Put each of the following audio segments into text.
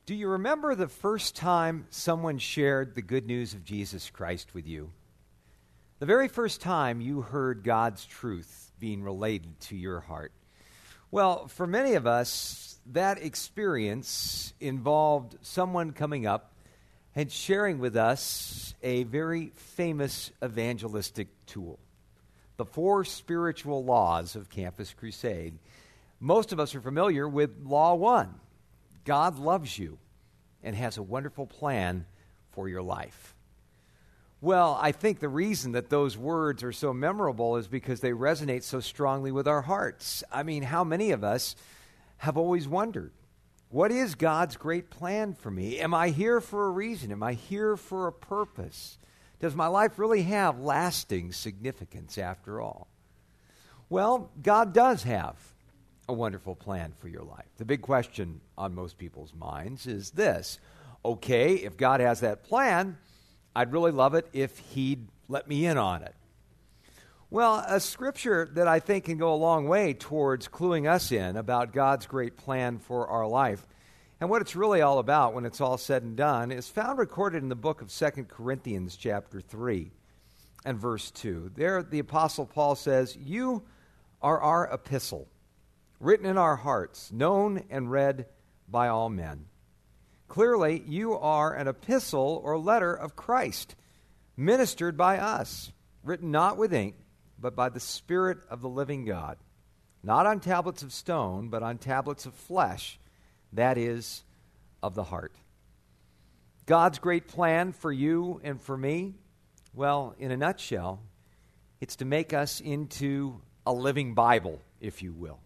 Do you remember the first time someone shared the good news of Jesus Christ with you? The very first time you heard God's truth being related to your heart? Well, for many of us, that experience involved someone coming up and sharing with us a very famous evangelistic tool, the 4 spiritual laws of Campus Crusade. Most of us are familiar with Law 1. God loves you and has a wonderful plan for your life. Well, I think the reason that those words are so memorable is because they resonate so strongly with our hearts. I mean, how many of us have always wondered, what is God's great plan for me? Am I here for a reason? Am I here for a purpose? Does my life really have lasting significance after all? Well, God does have a wonderful plan for your life. The big question on most people's minds is this: okay, if God has that plan, I'd really love it if He'd let me in on it. Well, a scripture that I think can go a long way towards cluing us in about God's great plan for our life and what it's really all about when it's all said and done is found recorded in the book of 2 Corinthians chapter 3 and verse 2. There the Apostle Paul says, "You are our epistle, written in our hearts, known and read by all men." Clearly, you are an epistle or letter of Christ, ministered by us, written not with ink, but by the Spirit of the living God, not on tablets of stone, but on tablets of flesh, that is, of the heart. God's great plan for you and for me, well, in a nutshell, it's to make us into a living Bible, if you will.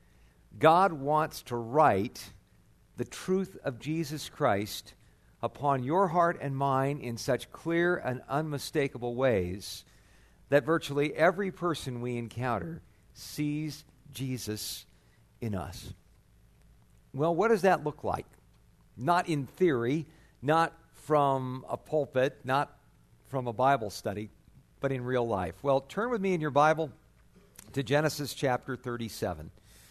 God wants to write the truth of Jesus Christ upon your heart and mine in such clear and unmistakable ways that virtually every person we encounter sees Jesus in us. Well, what does that look like? Not in theory, not from a pulpit, not from a Bible study, but in real life. Well, turn with me in your Bible to Genesis chapter 37.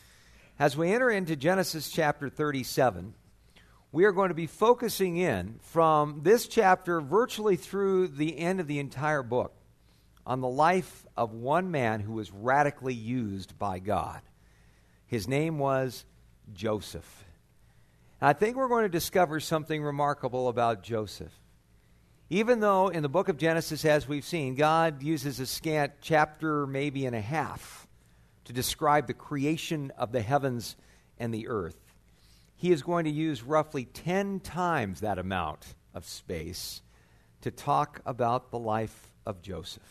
As we enter into Genesis chapter 37, we are going to be focusing in from this chapter virtually through the end of the entire book on the life of one man who was radically used by God. His name was Joseph. And I think we're going to discover something remarkable about Joseph. Even though in the book of Genesis, as we've seen, God uses a scant chapter, maybe and a half, to describe the creation of the heavens and the earth, He is going to use roughly 10 times that amount of space to talk about the life of Joseph.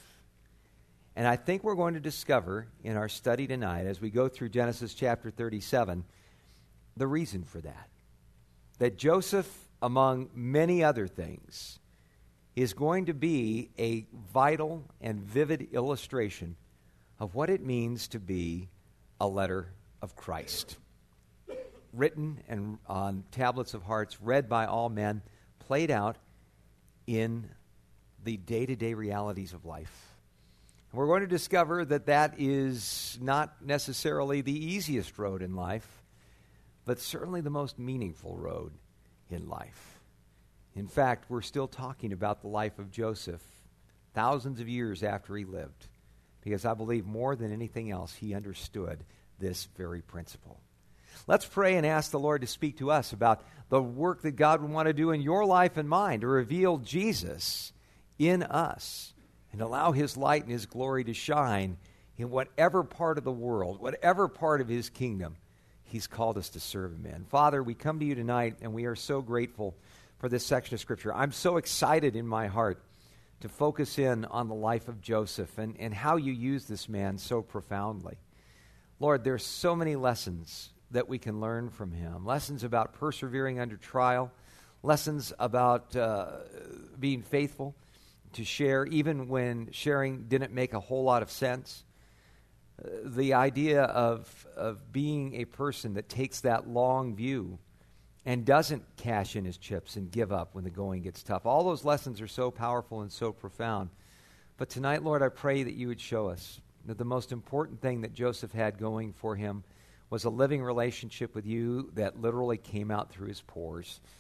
And I think we're going to discover in our study tonight, as we go through Genesis chapter 37, the reason for that. That Joseph, among many other things, is going to be a vital and vivid illustration of what it means to be a letter of Christ. Written and on tablets of hearts, read by all men, played out in the day-to-day realities of life. And we're going to discover that that is not necessarily the easiest road in life, but certainly the most meaningful road in life. In fact, we're still talking about the life of Joseph thousands of years after he lived, because I believe more than anything else, he understood this very principle. Let's pray and ask the Lord to speak to us about the work that God would want to do in your life and mine to reveal Jesus in us and allow His light and His glory to shine in whatever part of the world, whatever part of His kingdom He's called us to serve Him in. Father, we come to you tonight and we are so grateful for this section of Scripture. I'm so excited in my heart to focus in on the life of Joseph and how you use this man so profoundly. Lord, there's so many lessons that we can learn from him. Lessons about persevering under trial. Lessons about being faithful to share, even when sharing didn't make a whole lot of sense. The idea of being a person that takes that long view and doesn't cash in his chips and give up when the going gets tough. All those lessons are so powerful and so profound. But tonight, Lord, I pray that you would show us that the most important thing that Joseph had going for him was a living relationship with you that literally came out through his pores.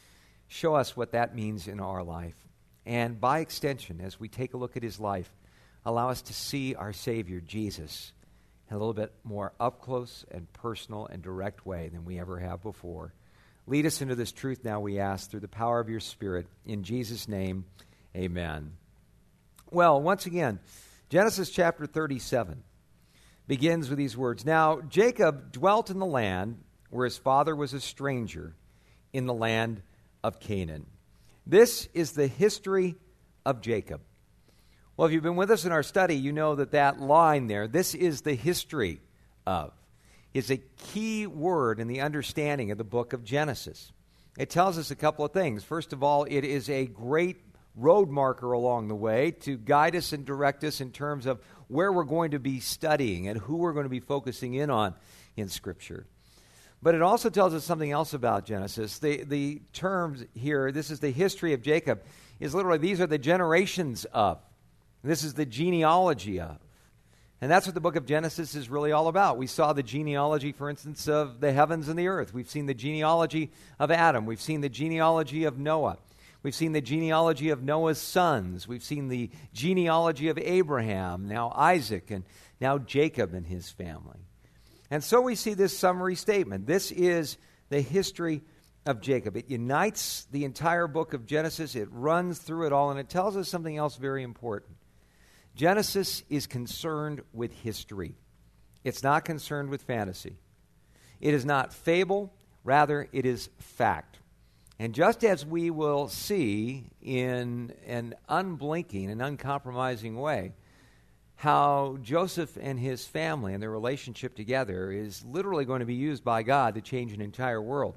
show us what that means in our life. And by extension, as we take a look at his life, allow us to see our Savior, Jesus, in a little bit more up close and personal and direct way than we ever have before. Lead us into this truth now, we ask, through the power of your Spirit. In Jesus' name, amen. Well, once again, Genesis chapter 37 begins with these words. Now, Jacob dwelt in the land where his father was a stranger, in the land of Canaan. This is the history of Jacob. Well, if you've been with us in our study, you know that line there, this is the history of, is a key word in the understanding of the book of Genesis. It tells us a couple of things. First of all, it is a great road marker along the way to guide us and direct us in terms of where we're going to be studying and who we're going to be focusing in on in Scripture. But it also tells us something else about Genesis. The terms here, this is the history of Jacob, is literally these are the generations of. This is the genealogy of. And that's what the book of Genesis is really all about. We saw the genealogy, for instance, of the heavens and the earth. We've seen the genealogy of Adam. We've seen the genealogy of Noah. We've seen the genealogy of Noah's sons. We've seen the genealogy of Abraham, now Isaac, and now Jacob and his family. And so we see this summary statement. This is the history of Jacob. It unites the entire book of Genesis. It runs through it all, and it tells us something else very important. Genesis is concerned with history. It's not concerned with fantasy. It is not fable. Rather, it is fact. And just as we will see in an unblinking and uncompromising way how Joseph and his family and their relationship together is literally going to be used by God to change an entire world,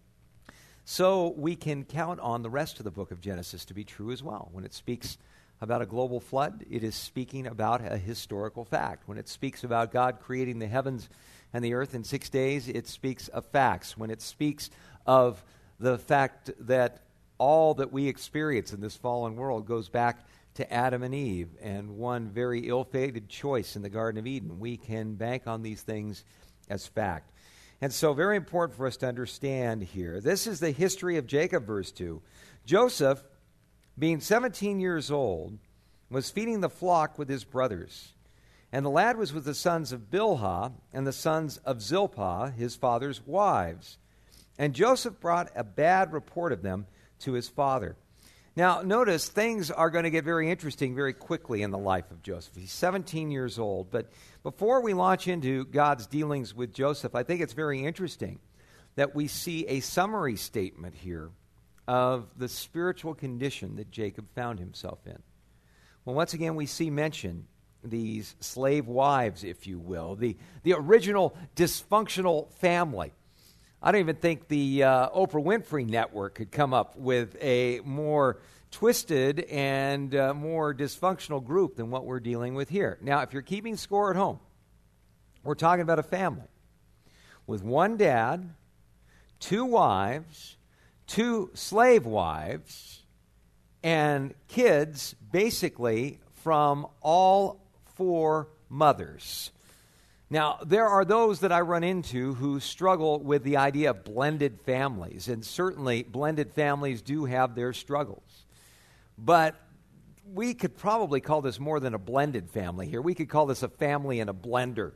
so we can count on the rest of the book of Genesis to be true as well. When it speaks about a global flood, it is speaking about a historical fact. When it speaks about God creating the heavens and the earth in 6 days, it speaks of facts. When it speaks of the fact that all that we experience in this fallen world goes back to Adam and Eve and one very ill-fated choice in the Garden of Eden, we can bank on these things as fact. And so very important for us to understand here. This is the history of Jacob, verse 2. Joseph, being 17 years old, was feeding the flock with his brothers. And the lad was with the sons of Bilhah and the sons of Zilpah, his father's wives. And Joseph brought a bad report of them to his father. Now, notice things are going to get very interesting very quickly in the life of Joseph. He's 17 years old. But before we launch into God's dealings with Joseph, I think it's very interesting that we see a summary statement here of the spiritual condition that Jacob found himself in. Well, once again, we see mentioned these slave wives, if you will, the original dysfunctional family. I don't even think the Oprah Winfrey Network could come up with a more twisted and more dysfunctional group than what we're dealing with here. Now, if you're keeping score at home, we're talking about a family with one dad, two wives, two slave wives, and kids basically from all four mothers. Now, there are those that I run into who struggle with the idea of blended families, and certainly blended families do have their struggles. But we could probably call this more than a blended family here. We could call this a family in a blender.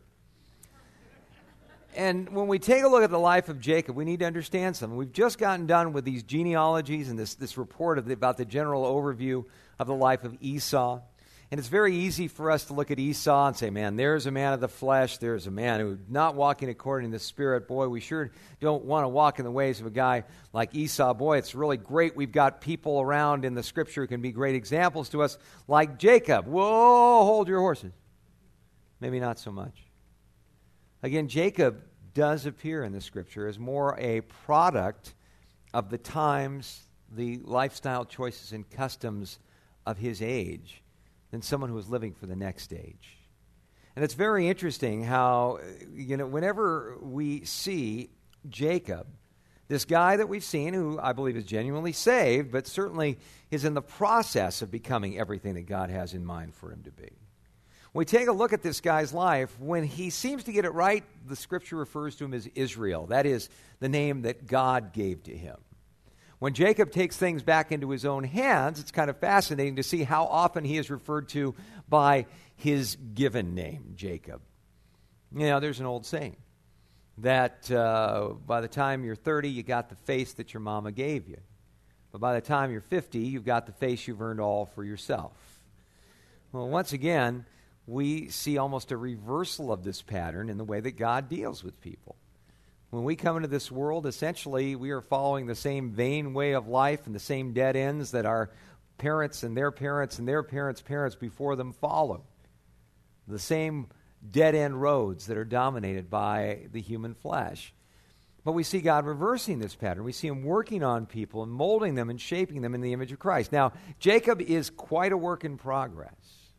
And when we take a look at the life of Jacob, we need to understand something. We've just gotten done with these genealogies and this report about the general overview of the life of Esau. And it's very easy for us to look at Esau and say, man, there's a man of the flesh. There's a man who's not walking according to the Spirit. Boy, we sure don't want to walk in the ways of a guy like Esau. Boy, it's really great. We've got people around in the Scripture who can be great examples to us, like Jacob. Whoa, hold your horses. Maybe not so much. Again, Jacob does appear in the Scripture as more a product of the times, the lifestyle choices and customs of his age than someone who is living for the next age. And it's very interesting how, whenever we see Jacob, this guy that we've seen who I believe is genuinely saved, but certainly is in the process of becoming everything that God has in mind for him to be. When we take a look at this guy's life, when he seems to get it right, the Scripture refers to him as Israel. That is the name that God gave to him. When Jacob takes things back into his own hands, it's kind of fascinating to see how often he is referred to by his given name, Jacob. There's an old saying that by the time you're 30, you got the face that your mama gave you. But by the time you're 50, you've got the face you've earned all for yourself. Well, once again, we see almost a reversal of this pattern in the way that God deals with people. When we come into this world, essentially, we are following the same vain way of life and the same dead ends that our parents and their parents and their parents' parents before them followed. The same dead-end roads that are dominated by the human flesh. But we see God reversing this pattern. We see him working on people and molding them and shaping them in the image of Christ. Now, Jacob is quite a work in progress.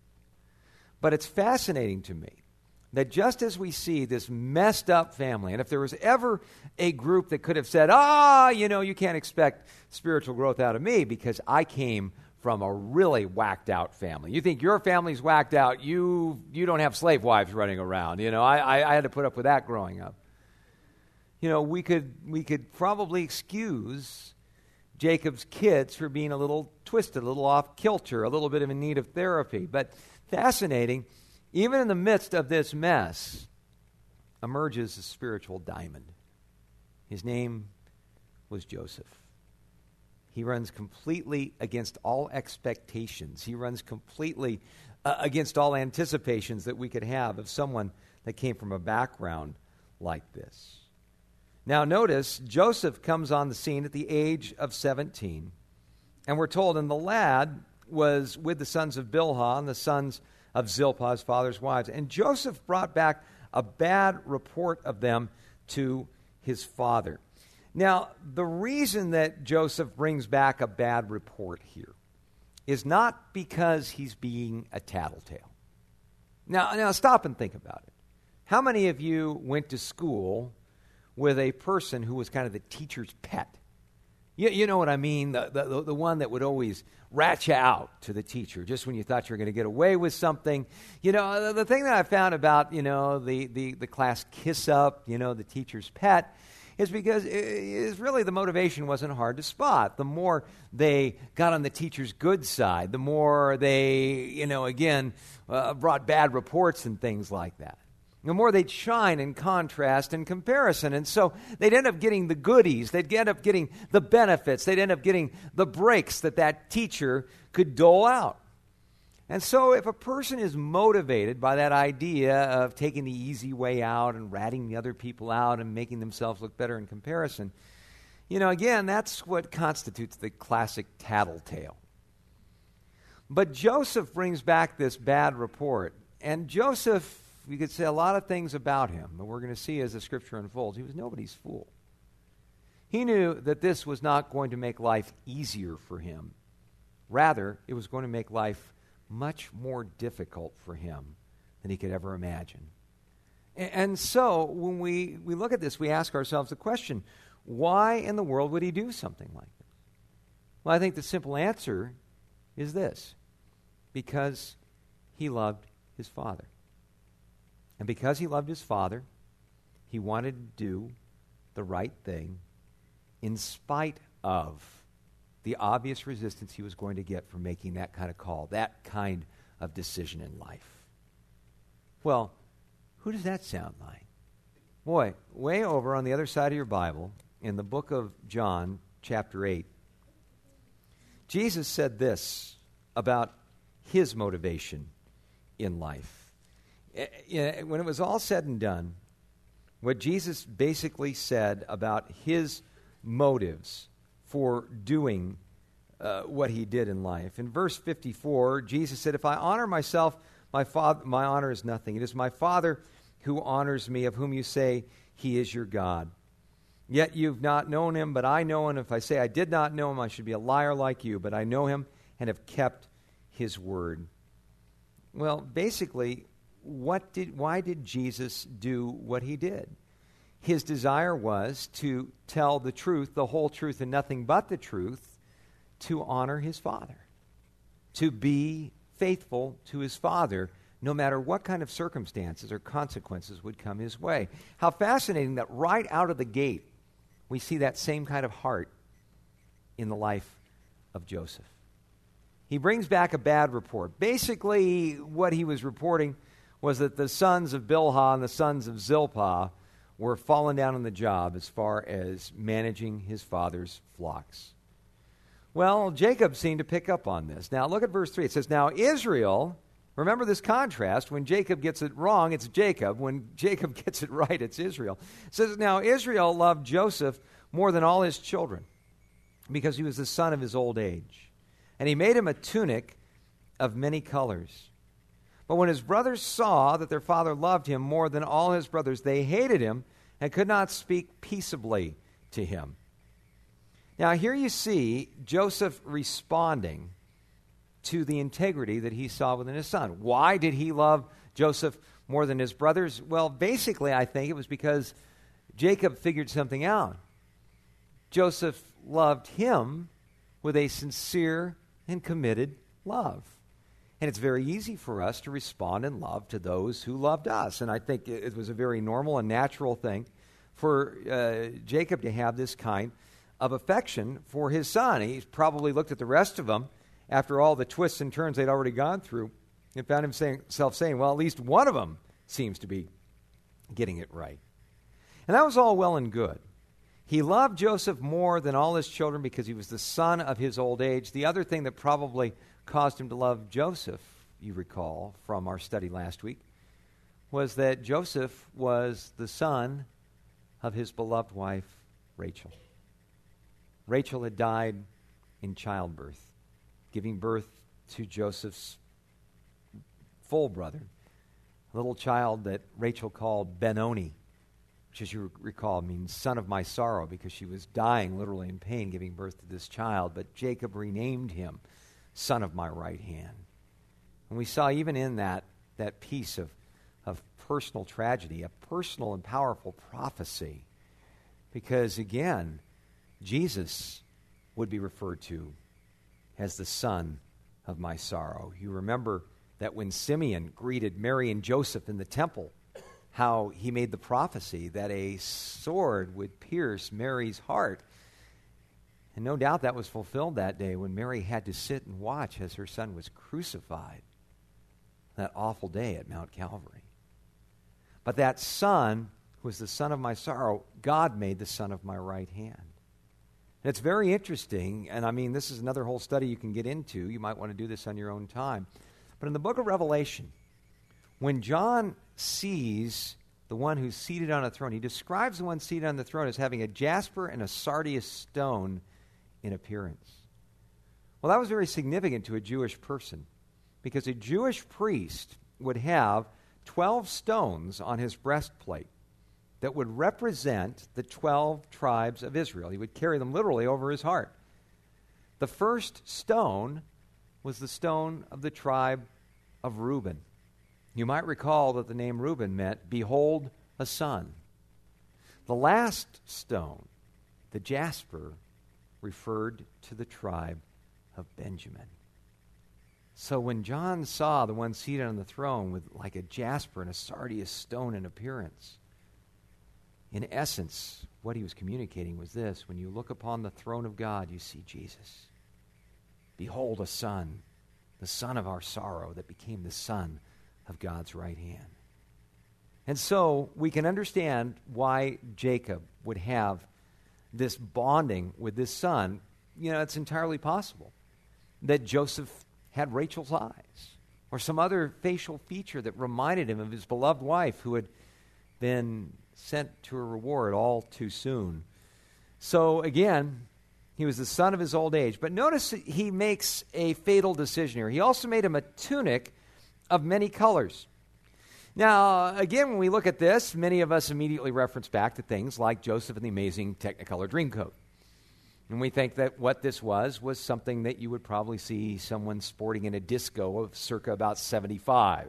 But it's fascinating to me that just as we see this messed up family, and if there was ever a group that could have said, you can't expect spiritual growth out of me because I came from a really whacked out family. You think your family's whacked out, you don't have slave wives running around. I had to put up with that growing up. We could probably excuse Jacob's kids for being a little twisted, a little off kilter, a little bit in need of therapy. But fascinating, even in the midst of this mess, emerges a spiritual diamond. His name was Joseph. He runs completely against all expectations. He runs completely against all anticipations that we could have of someone that came from a background like this. Now notice, Joseph comes on the scene at the age of 17. And we're told, and the lad was with the sons of Bilhah and the sons of Zilpah, his father's wives. And Joseph brought back a bad report of them to his father. Now, the reason that Joseph brings back a bad report here is not because he's being a tattletale. Now stop and think about it. How many of you went to school with a person who was kind of the teacher's pet? You know what I mean? The one that would always rat you out to the teacher just when you thought you were going to get away with something. The thing that I found about, the class kiss-up, the teacher's pet, is because really the motivation wasn't hard to spot. The more they got on the teacher's good side, the more they, brought bad reports and things like that. The more they'd shine in contrast and comparison. And so they'd end up getting the goodies. They'd end up getting the benefits. They'd end up getting the breaks that teacher could dole out. And so if a person is motivated by that idea of taking the easy way out and ratting the other people out and making themselves look better in comparison, again, that's what constitutes the classic tattletale. But Joseph brings back this bad report. And Joseph, we could say a lot of things about him, but we're going to see as the scripture unfolds, he was nobody's fool. He knew that this was not going to make life easier for him. Rather, it was going to make life much more difficult for him than he could ever imagine. And so, when we look at this, we ask ourselves the question, why in the world would he do something like this? Well, I think the simple answer is this: because he loved his father. And because he loved his father, he wanted to do the right thing in spite of the obvious resistance he was going to get from making that kind of call, that kind of decision in life. Well, who does that sound like? Boy, way over on the other side of your Bible, in the book of John, chapter 8, Jesus said this about his motivation in life. When it was all said and done, what Jesus basically said about his motives for doing what he did in life. In verse 54, Jesus said, "If I honor myself, my honor is nothing. It is my Father who honors me, of whom you say he is your God. Yet you've not known him, but I know him. If I say I did not know him, I should be a liar like you. But I know him and have kept his word." Well, basically, why did Jesus do what he did? His desire was to tell the truth, the whole truth, and nothing but the truth, to honor his Father, to be faithful to his Father, no matter what kind of circumstances or consequences would come his way. How fascinating that right out of the gate, we see that same kind of heart in the life of Joseph. He brings back a bad report. Basically, what he was reporting was that the sons of Bilhah and the sons of Zilpah were falling down on the job as far as managing his father's flocks. Well, Jacob seemed to pick up on this. Now, look at verse 3. It says, now Israel, remember this contrast. When Jacob gets it wrong, it's Jacob. When Jacob gets it right, it's Israel. It says, now Israel loved Joseph more than all his children because he was the son of his old age. And he made him a tunic of many colors. But when his brothers saw that their father loved him more than all his brothers, they hated him and could not speak peaceably to him. Now, here you see Joseph responding to the integrity that he saw within his son. Why did he love Joseph more than his brothers? Well, basically, I think it was because Jacob figured something out. Joseph loved him with a sincere and committed love. And it's very easy for us to respond in love to those who loved us. And I think it was a very normal and natural thing for Jacob to have this kind of affection for his son. He probably looked at the rest of them after all the twists and turns they'd already gone through and found himself saying, well, at least one of them seems to be getting it right. And that was all well and good. He loved Joseph more than all his children because he was the son of his old age. The other thing that probably caused him to love Joseph, you recall from our study last week, was that Joseph was the son of his beloved wife, Rachel. Rachel had died in childbirth, giving birth to Joseph's full brother, a little child that Rachel called Benoni, which, as you recall, means son of my sorrow, because she was dying literally in pain giving birth to this child. But Jacob renamed him son of my right hand. And we saw even in that piece of personal tragedy, a personal and powerful prophecy, because again, Jesus would be referred to as the son of my sorrow. You remember that when Simeon greeted Mary and Joseph in the temple, how he made the prophecy that a sword would pierce Mary's heart. And no doubt that was fulfilled that day when Mary had to sit and watch as her son was crucified, that awful day at Mount Calvary. But that son who was the son of my sorrow, God made the son of my right hand. And it's very interesting, and I mean, this is another whole study you can get into. You might want to do this on your own time. But in the book of Revelation, when John sees the one who's seated on a throne, he describes the one seated on the throne as having a jasper and a sardius stone in appearance. Well, that was very significant to a Jewish person, because a Jewish priest would have 12 stones on his breastplate that would represent the 12 tribes of Israel. He would carry them literally over his heart. The first stone was the stone of the tribe of Reuben. You might recall that the name Reuben meant, behold, a son. The last stone, the jasper, referred to the tribe of Benjamin. So when John saw the one seated on the throne with like a jasper and a sardius stone in appearance, in essence, what he was communicating was this: when you look upon the throne of God, you see Jesus. Behold, a son, the son of our sorrow that became the son of God's right hand. And so we can understand why Jacob would have this bonding with this son. You know, it's entirely possible that Joseph had Rachel's eyes or some other facial feature that reminded him of his beloved wife who had been sent to a reward all too soon. So again, he was the son of his old age. But notice he makes a fatal decision here. He also made him a tunic of many colors. Now, again, when we look at this, many of us immediately reference back to things like Joseph and the Amazing Technicolor Dreamcoat. And we think that what this was something that you would probably see someone sporting in a disco of circa about 75.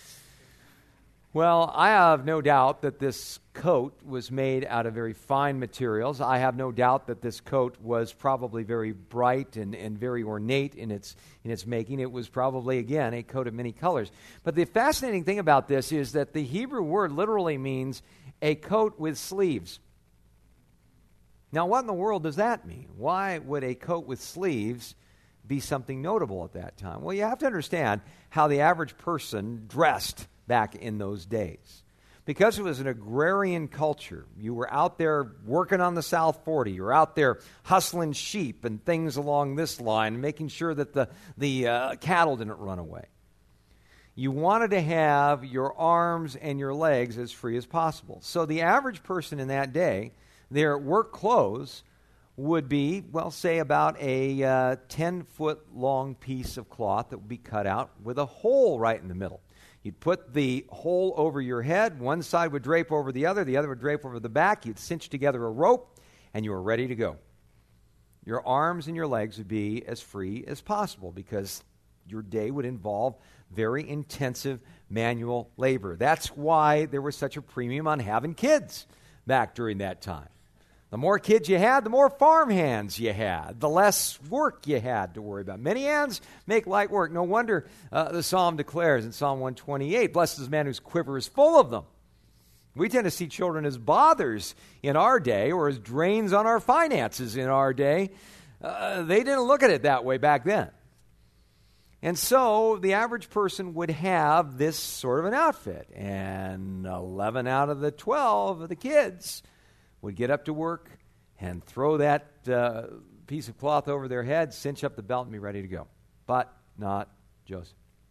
Well, I have no doubt that this coat was made out of very fine materials. I have no doubt that this coat was probably very bright and very ornate in its making. It was probably, again, a coat of many colors. But the fascinating thing about this is that the Hebrew word literally means a coat with sleeves. Now, what in the world does that mean? Why would a coat with sleeves be something notable at that time? Well, you have to understand how the average person dressed back in those days. Because it was an agrarian culture, you were out there working on the South 40, you were out there hustling sheep and things along this line, making sure that the cattle didn't run away. You wanted to have your arms and your legs as free as possible. So the average person in that day, their work clothes would be, well, say about a 10-foot long piece of cloth that would be cut out with a hole right in the middle. You'd put the hole over your head. One side would drape over the other would drape over the back. You'd cinch together a rope, and you were ready to go. Your arms and your legs would be as free as possible because your day would involve very intensive manual labor. That's why there was such a premium on having kids back during that time. The more kids you had, the more farm hands you had, the less work you had to worry about. Many hands make light work. No wonder the psalm declares in Psalm 128, blessed is the man whose quiver is full of them. We tend to see children as bothers in our day or as drains on our finances in our day. They didn't look at it that way back then. And so the average person would have this sort of an outfit, and 11 out of the 12 of the kids would get up to work and throw that piece of cloth over their head, cinch up the belt, and be ready to go. But not Joseph.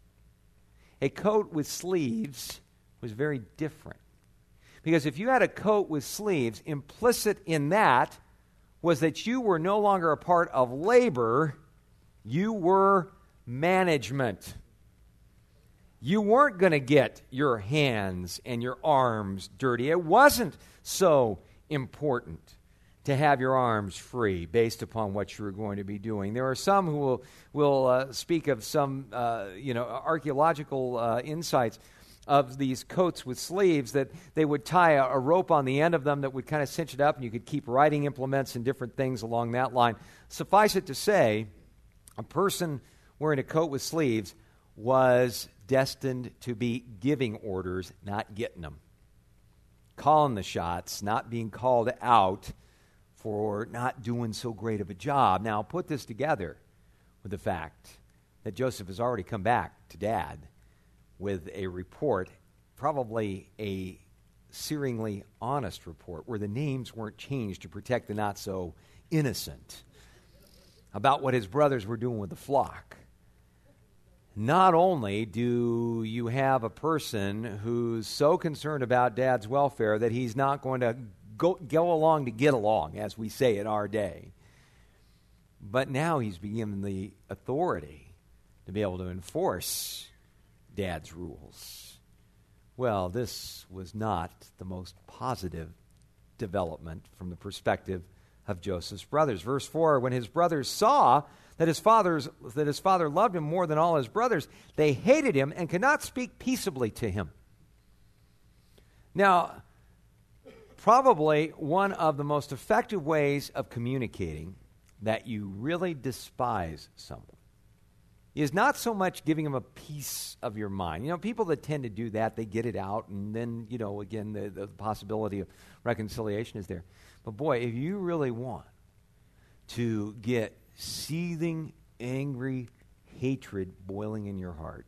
A coat with sleeves was very different. Because if you had a coat with sleeves, implicit in that was that you were no longer a part of labor, you were management. You weren't going to get your hands and your arms dirty. It wasn't so important to have your arms free based upon what you were going to be doing. There are some who will speak of some archaeological insights of these coats with sleeves that they would tie a rope on the end of them that would kind of cinch it up, and you could keep writing implements and different things along that line. Suffice it to say, a person wearing a coat with sleeves was destined to be giving orders, not getting them. Calling the shots, not being called out for not doing so great of a job. Now, put this together with the fact that Joseph has already come back to Dad with a report, probably a searingly honest report, where the names weren't changed to protect the not-so-innocent, about what his brothers were doing with the flock. Not only do you have a person who's so concerned about Dad's welfare that he's not going to go along to get along, as we say in our day, but now he's been given the authority to be able to enforce Dad's rules. Well, this was not the most positive development from the perspective of Joseph's brothers. Verse 4, when his brothers saw that his father loved him more than all his brothers, they hated him and could not speak peaceably to him. Now, probably one of the most effective ways of communicating that you really despise someone is not so much giving them a piece of your mind. You know, people that tend to do that, they get it out, and then, again, the possibility of reconciliation is there. But boy, if you really want to get seething, angry hatred boiling in your heart,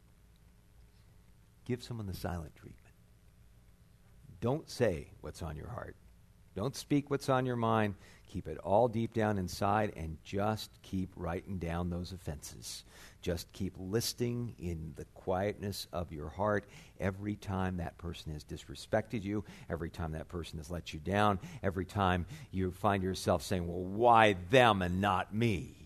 give someone the silent treatment. Don't say what's on your heart. Don't speak what's on your mind. Keep it all deep down inside and just keep writing down those offenses. Just keep listing in the quietness of your heart every time that person has disrespected you, every time that person has let you down, every time you find yourself saying, well, why them and not me?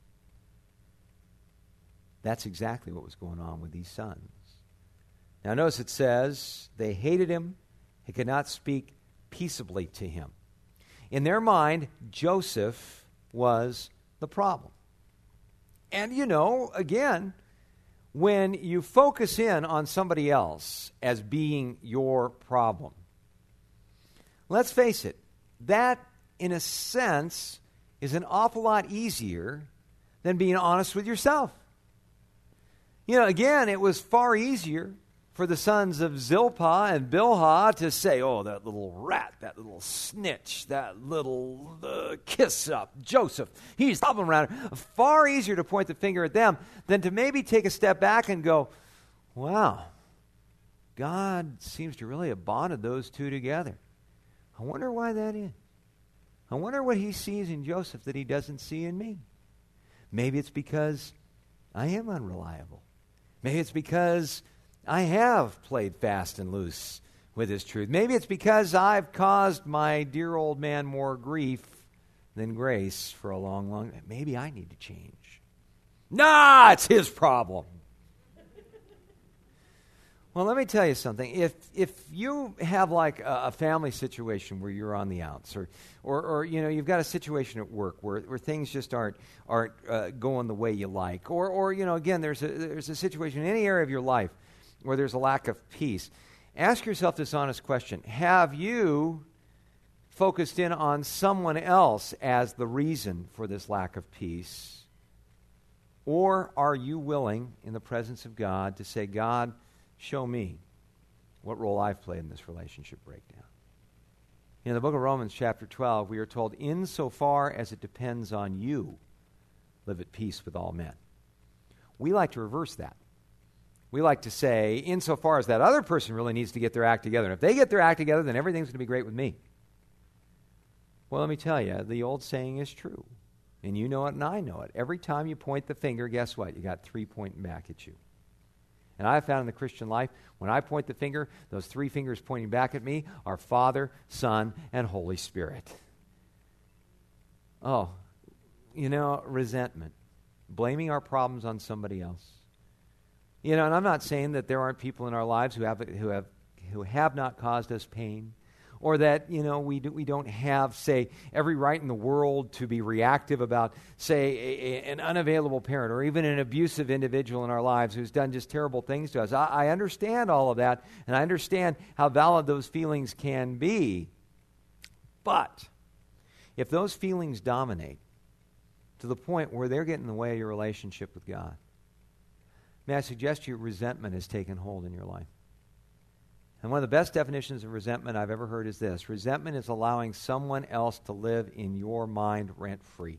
That's exactly what was going on with these sons. Now notice it says, they hated him, they could not speak peaceably to him. In their mind, Joseph was the problem. And again, when you focus in on somebody else as being your problem, let's face it, that, in a sense, is an awful lot easier than being honest with yourself. Again, it was far easier for the sons of Zilpah and Bilhah to say, oh, that little rat, that little snitch, that little kiss-up, Joseph, he's the problem around. Far easier to point the finger at them than to maybe take a step back and go, wow, God seems to really have bonded those two together. I wonder why that is. I wonder what he sees in Joseph that he doesn't see in me. Maybe it's because I am unreliable. Maybe it's because I have played fast and loose with his truth. Maybe it's because I've caused my dear old man more grief than grace for a long, long time. Maybe I need to change. Nah, it's his problem. Well, let me tell you something. If you have like a family situation where you're on the outs, or you know, you've got a situation at work where things just aren't going the way you like, or you know, again, there's a situation in any area of your life where there's a lack of peace, ask yourself this honest question. Have you focused in on someone else as the reason for this lack of peace? Or are you willing, in the presence of God, to say, God, show me what role I've played in this relationship breakdown? In the book of Romans, chapter 12, we are told, insofar as it depends on you, live at peace with all men. We like to reverse that. We like to say, insofar as that other person really needs to get their act together. And if they get their act together, then everything's going to be great with me. Well, let me tell you, the old saying is true. And you know it and I know it. Every time you point the finger, guess what? You got three pointing back at you. And I have found in the Christian life, when I point the finger, those three fingers pointing back at me are Father, Son, and Holy Spirit. Oh, you know, resentment. Blaming our problems on somebody else. You know, and I'm not saying that there aren't people in our lives who have not caused us pain, or that, you know, we don't have, say, every right in the world to be reactive about, say, an unavailable parent or even an abusive individual in our lives who's done just terrible things to us. I understand all of that, and I understand how valid those feelings can be. But if those feelings dominate to the point where they're getting in the way of your relationship with God, may I suggest to you resentment has taken hold in your life. And one of the best definitions of resentment I've ever heard is this. Resentment is allowing someone else to live in your mind rent-free.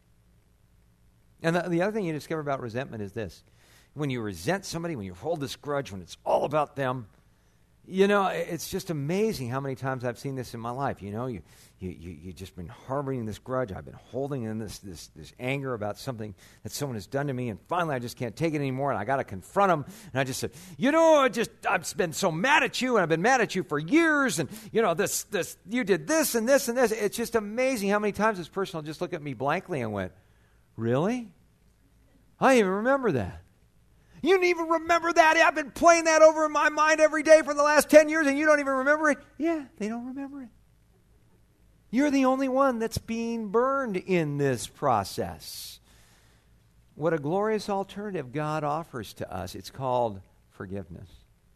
And the other thing you discover about resentment is this. When you resent somebody, when you hold this grudge, when it's all about them, you know, it's just amazing how many times I've seen this in my life. You know, you just been harboring this grudge. I've been holding in this anger about something that someone has done to me, and finally I just can't take it anymore, and I got to confront them. And I just said, you know, I've been so mad at you, and I've been mad at you for years, and you know, this you did this and this and this. It's just amazing how many times this person will just look at me blankly and went, really? I didn't even remember that. You didn't even remember that? I've been playing that over in my mind every day for the last 10 years, and you don't even remember it? Yeah, they don't remember it. You're the only one that's being burned in this process. What a glorious alternative God offers to us. It's called forgiveness.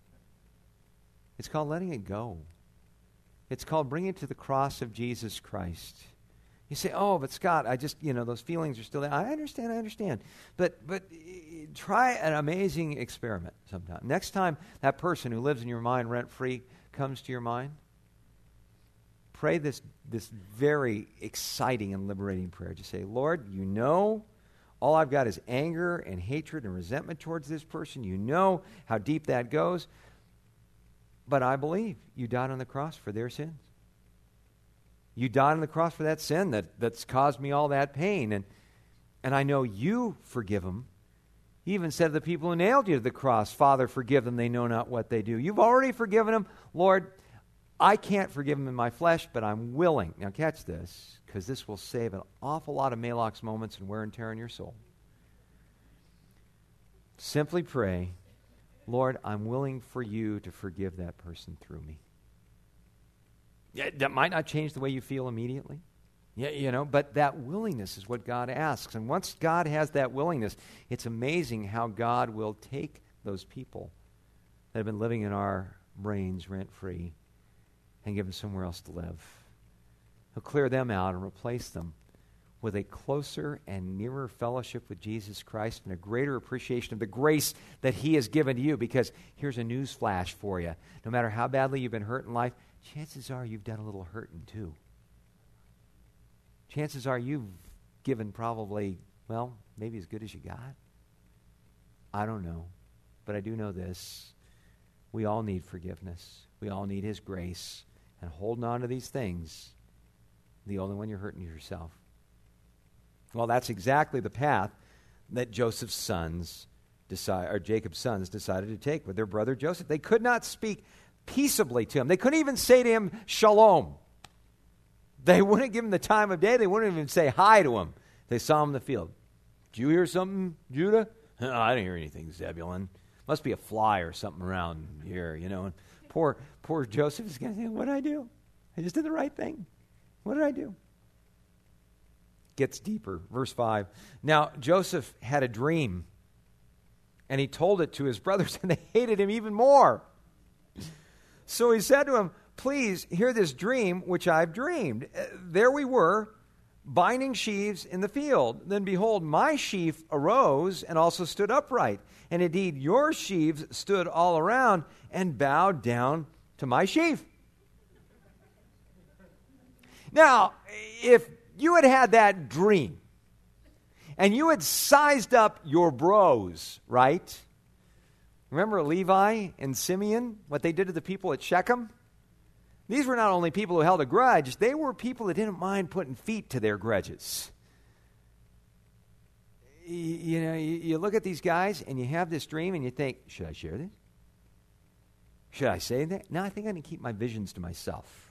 It's called letting it go. It's called bringing it to the cross of Jesus Christ. You say, oh, but Scott, I just, you know, those feelings are still there. I understand. But try an amazing experiment sometime. Next time that person who lives in your mind rent-free comes to your mind, pray this very exciting and liberating prayer. Just say, Lord, you know all I've got is anger and hatred and resentment towards this person. You know how deep that goes. But I believe you died on the cross for their sins. You died on the cross for that sin that's caused me all that pain. And I know you forgive them. You even said to the people who nailed you to the cross, Father, forgive them, they know not what they do. You've already forgiven them. Lord, I can't forgive them in my flesh, but I'm willing. Now catch this, because this will save an awful lot of Malox moments and wear and tear in your soul. Simply pray, Lord, I'm willing for you to forgive that person through me. Yeah, that might not change the way you feel immediately. Yeah, you know, but that willingness is what God asks. And once God has that willingness, it's amazing how God will take those people that have been living in our brains rent-free and give them somewhere else to live. He'll clear them out and replace them with a closer and nearer fellowship with Jesus Christ and a greater appreciation of the grace that he has given to you. Because here's a news flash for you. No matter how badly you've been hurt in life, chances are you've done a little hurting too. Chances are you've given probably, well, maybe as good as you got. I don't know. But I do know this. We all need forgiveness. We all need his grace. And holding on to these things, the only one you're hurting is yourself. Well, that's exactly the path that Jacob's sons decided to take with their brother Joseph. They could not speak peaceably to him. They couldn't even say to him, shalom. They wouldn't give him the time of day. They wouldn't even say hi to him. They saw him in the field. Did you hear something, Judah? No, I didn't hear anything, Zebulun. Must be a fly or something around here, And poor Joseph is going to say, what did I do? I just did the right thing. What did I do? Gets deeper. Verse 5. Now, Joseph had a dream, and he told it to his brothers, and they hated him even more. So he said to him, please hear this dream which I've dreamed. There we were, binding sheaves in the field. Then behold, my sheaf arose and also stood upright. And indeed, your sheaves stood all around and bowed down to my sheaf. Now, if you had had that dream and you had sized up your bros, right? Remember Levi and Simeon, what they did to the people at Shechem? These were not only people who held a grudge, they were people that didn't mind putting feet to their grudges. You look at these guys and you have this dream and you think, should I share this? Should I say that? No, I think I can keep my visions to myself.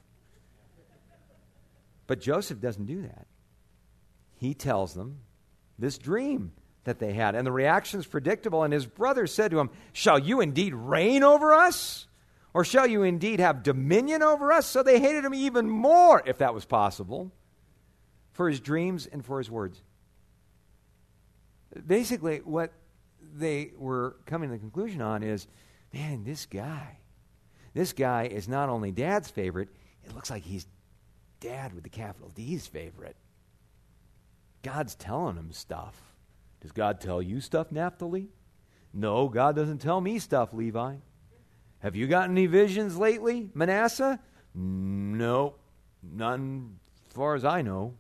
But Joseph doesn't do that. He tells them this dream that they had. And the reaction is predictable. And his brothers said to him, shall you indeed reign over us? Or shall you indeed have dominion over us? So they hated him even more, if that was possible, for his dreams and for his words. Basically, what they were coming to the conclusion on is, man, this guy is not only Dad's favorite, it looks like he's Dad with the capital D's favorite. God's telling him stuff. Does God tell you stuff, Naphtali? No, God doesn't tell me stuff, Levi. Have you gotten any visions lately, Manasseh? No, none as far as I know.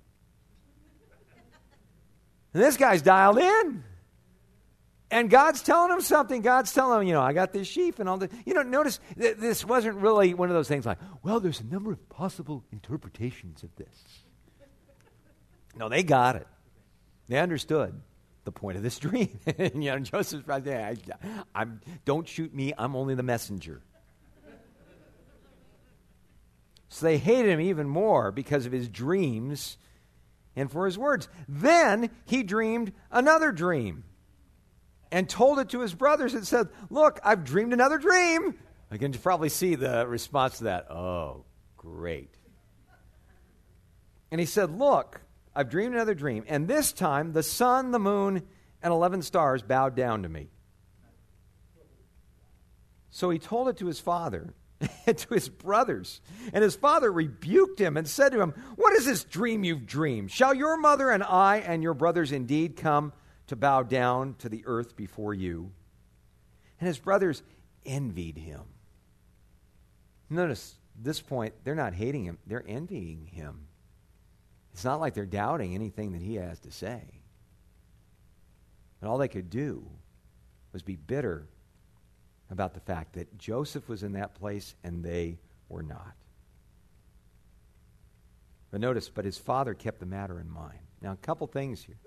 And this guy's dialed in. And God's telling him something. God's telling him, I got this sheep and all this. Notice this wasn't really one of those things like, well, there's a number of possible interpretations of this. No, they got it. They understood the point of this dream. Joseph's right there. Don't shoot me. I'm only the messenger. So they hated him even more because of his dreams and for his words. Then he dreamed another dream and told it to his brothers and said, look, I've dreamed another dream. I can probably see the response to that. Oh, great. And he said, look, I've dreamed another dream. And this time the sun, the moon, and 11 stars bowed down to me. So he told it to his father and to his brothers. And his father rebuked him and said to him, what is this dream you've dreamed? Shall your mother and I and your brothers indeed come to bow down to the earth before you? And his brothers envied him. Notice, at this point, they're not hating him. They're envying him. It's not like they're doubting anything that he has to say. And all they could do was be bitter about the fact that Joseph was in that place and they were not. But notice, but his father kept the matter in mind. Now, a couple things here.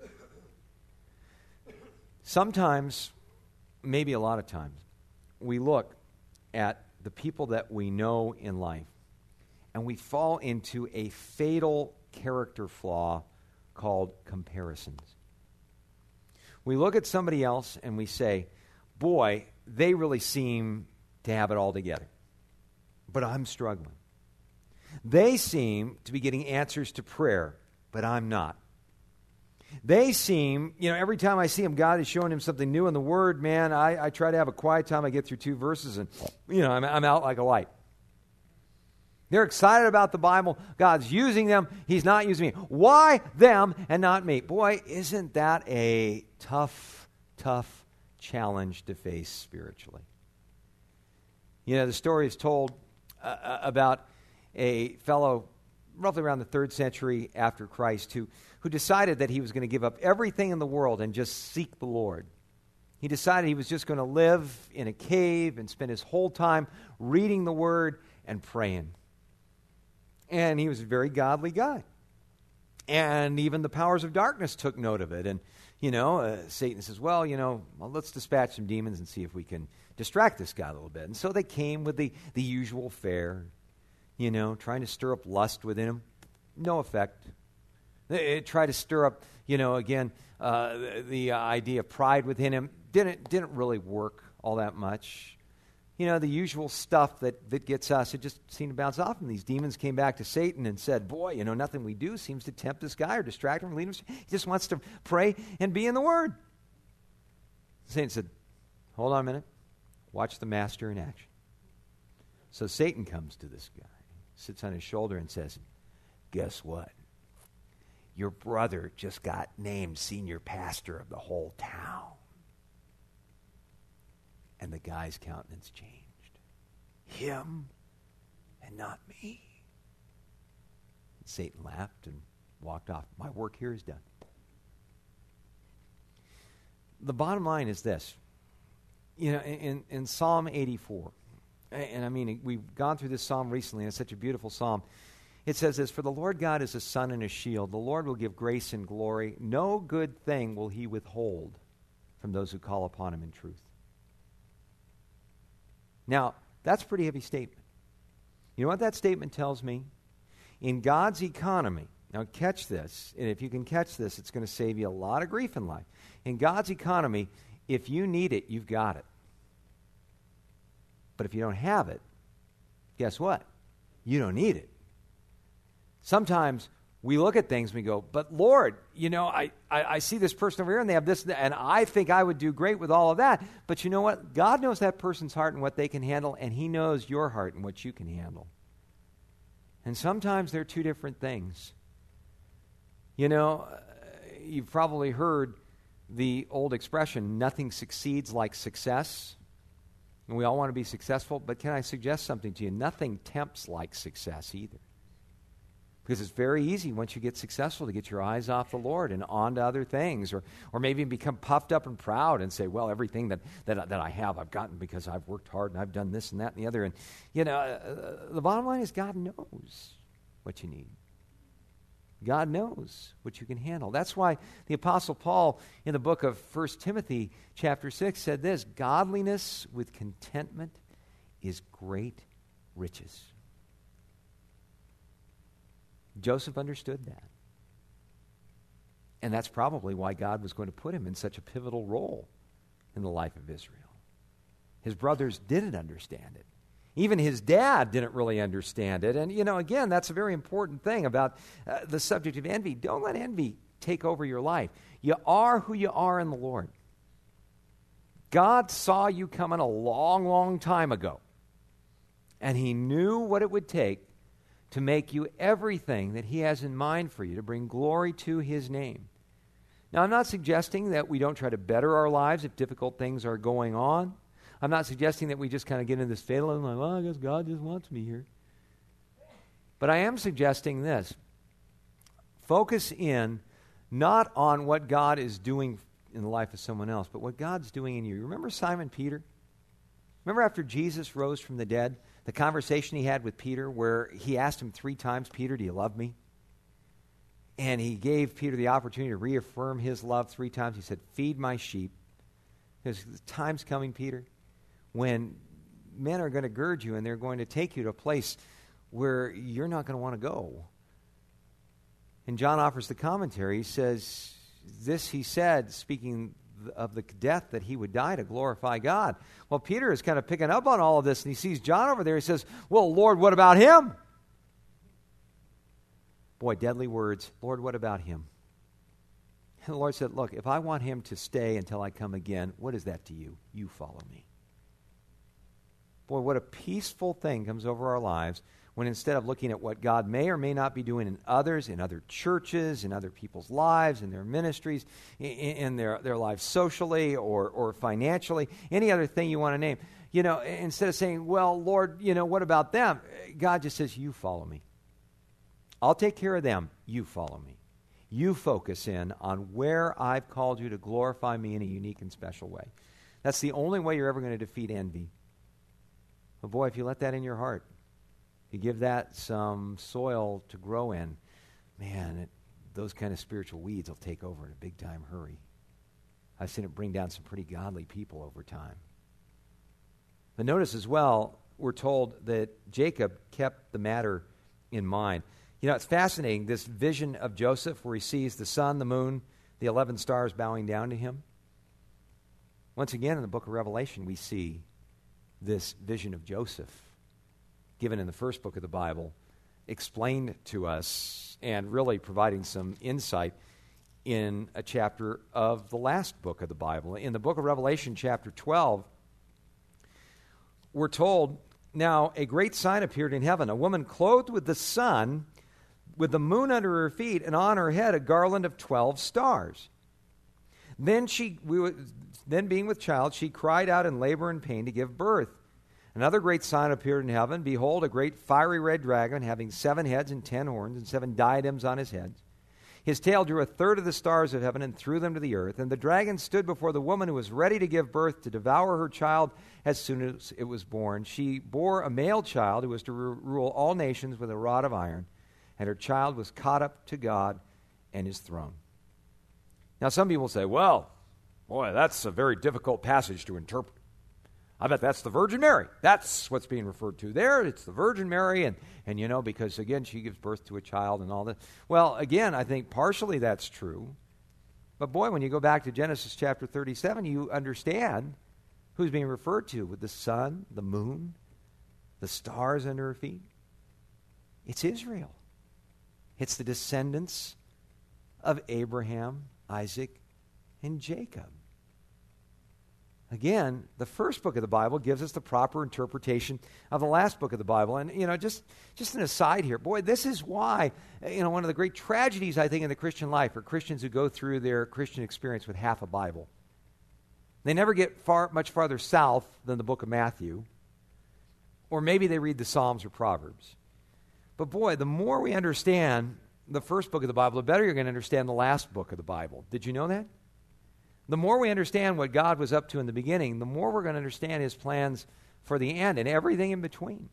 Sometimes, maybe a lot of times, we look at the people that we know in life and we fall into a fatal character flaw called comparisons. We look at somebody else and we say, boy, they really seem to have it all together, but I'm struggling. They seem to be getting answers to prayer, but I'm not. They seem, every time I see him, God is showing him something new in the Word. Man, I try to have a quiet time. I get through 2 verses and, I'm out like a light. They're excited about the Bible. God's using them. He's not using me. Why them and not me? Boy, isn't that a tough challenge to face spiritually? You know, the story is told about a fellow roughly around the 3rd century after Christ who decided that he was going to give up everything in the world and just seek the Lord. He decided he was just going to live in a cave and spend his whole time reading the Word and praying. And he was a very godly guy. And even the powers of darkness took note of it. And, Satan says, well, let's dispatch some demons and see if we can distract this guy a little bit. And so they came with the usual fare, trying to stir up lust within him. No effect. They tried to stir up, the idea of pride within him. Didn't really work all that much. The usual stuff that gets us, it just seemed to bounce off. And these demons came back to Satan and said, boy, nothing we do seems to tempt this guy or distract him, lead him. He just wants to pray and be in the Word. Satan said, hold on a minute. Watch the master in action. So Satan comes to this guy, sits on his shoulder and says, guess what? Your brother just got named senior pastor of the whole town. And the guy's countenance changed. Him and not me. And Satan laughed and walked off. My work here is done. The bottom line is this. In Psalm 84, and we've gone through this psalm recently, and it's such a beautiful psalm. It says this, for the Lord God is a sun and a shield. The Lord will give grace and glory. No good thing will he withhold from those who call upon him in truth. Now, that's a pretty heavy statement. You know what that statement tells me? In God's economy, now catch this, and if you can catch this, it's going to save you a lot of grief in life. In God's economy, if you need it, you've got it. But if you don't have it, guess what? You don't need it. Sometimes we look at things and we go, but Lord, I see this person over here and they have this, and I think I would do great with all of that. But you know what? God knows that person's heart and what they can handle, and he knows your heart and what you can handle. And sometimes they're two different things. You've probably heard the old expression, nothing succeeds like success. And we all want to be successful, but can I suggest something to you? Nothing tempts like success either. Because it's very easy once you get successful to get your eyes off the Lord and on to other things, or maybe become puffed up and proud and say, well, everything that I have, I've gotten because I've worked hard and I've done this and that and the other. And, the bottom line is God knows what you need. God knows what you can handle. That's why the Apostle Paul in the book of 1 Timothy chapter 6 said this, godliness with contentment is great riches. Joseph understood that. And that's probably why God was going to put him in such a pivotal role in the life of Israel. His brothers didn't understand it. Even his dad didn't really understand it. And, again, that's a very important thing about the subject of envy. Don't let envy take over your life. You are who you are in the Lord. God saw you coming a long, long time ago. And he knew what it would take to make you everything that he has in mind for you, to bring glory to his name. Now, I'm not suggesting that we don't try to better our lives if difficult things are going on. I'm not suggesting that we just kind of get into this fatalism, like, well, I guess God just wants me here. But I am suggesting this. Focus in not on what God is doing in the life of someone else, but what God's doing in you. Remember Simon Peter? Remember after Jesus rose from the dead, the conversation he had with Peter where he asked him 3 times, Peter, do you love me? And he gave Peter the opportunity to reaffirm his love 3 times. He said, feed my sheep. There's time's coming, Peter, when men are going to gird you and they're going to take you to a place where you're not going to want to go. And John offers the commentary. He says, this he said, speaking of the death that he would die to glorify God. Well, Peter is kind of picking up on all of this, and he sees John over there. He says, well, Lord, what about him? Boy, deadly words. Lord, what about him? And the Lord said, look, if I want him to stay until I come again, what is that to you? You follow me. Boy, what a peaceful thing comes over our lives when instead of looking at what God may or may not be doing in others, in other churches, in other people's lives, in their ministries, in their lives socially or financially, any other thing you want to name, instead of saying, well, Lord, what about them? God just says, you follow me. I'll take care of them. You follow me. You focus in on where I've called you to glorify me in a unique and special way. That's the only way you're ever going to defeat envy. But boy, if you let that in your heart, you give that some soil to grow in, man, those kind of spiritual weeds will take over in a big-time hurry. I've seen it bring down some pretty godly people over time. But notice as well, we're told that Jacob kept the matter in mind. It's fascinating, this vision of Joseph where he sees the sun, the moon, the 11 stars bowing down to him. Once again, in the book of Revelation, we see this vision of Joseph, given in the first book of the Bible, explained to us and really providing some insight in a chapter of the last book of the Bible. In the book of Revelation, chapter 12, we're told, now a great sign appeared in heaven, a woman clothed with the sun, with the moon under her feet, and on her head a garland of 12 stars. Then being with child, she cried out in labor and pain to give birth. Another great sign appeared in heaven. Behold, a great fiery red dragon, having 7 heads and 10 horns, and 7 diadems on his heads. His tail drew a third of the stars of heaven and threw them to the earth. And the dragon stood before the woman who was ready to give birth to devour her child as soon as it was born. She bore a male child who was to rule all nations with a rod of iron, and her child was caught up to God and his throne. Now, some people say, well, boy, that's a very difficult passage to interpret. I bet that's the Virgin Mary. That's what's being referred to there. It's the Virgin Mary, and because, again, she gives birth to a child and all that. Well, again, I think partially that's true. But, boy, when you go back to Genesis chapter 37, you understand who's being referred to with the sun, the moon, the stars under her feet. It's Israel. It's the descendants of Abraham, Isaac, and Jacob. Again, the first book of the Bible gives us the proper interpretation of the last book of the Bible. And, just an aside here. Boy, this is why, one of the great tragedies, I think, in the Christian life are Christians who go through their Christian experience with half a Bible. They never get much farther south than the book of Matthew. Or maybe they read the Psalms or Proverbs. But, boy, the more we understand the first book of the Bible, the better you're going to understand the last book of the Bible. Did you know that? The more we understand what God was up to in the beginning, the more we're going to understand his plans for the end and everything in between.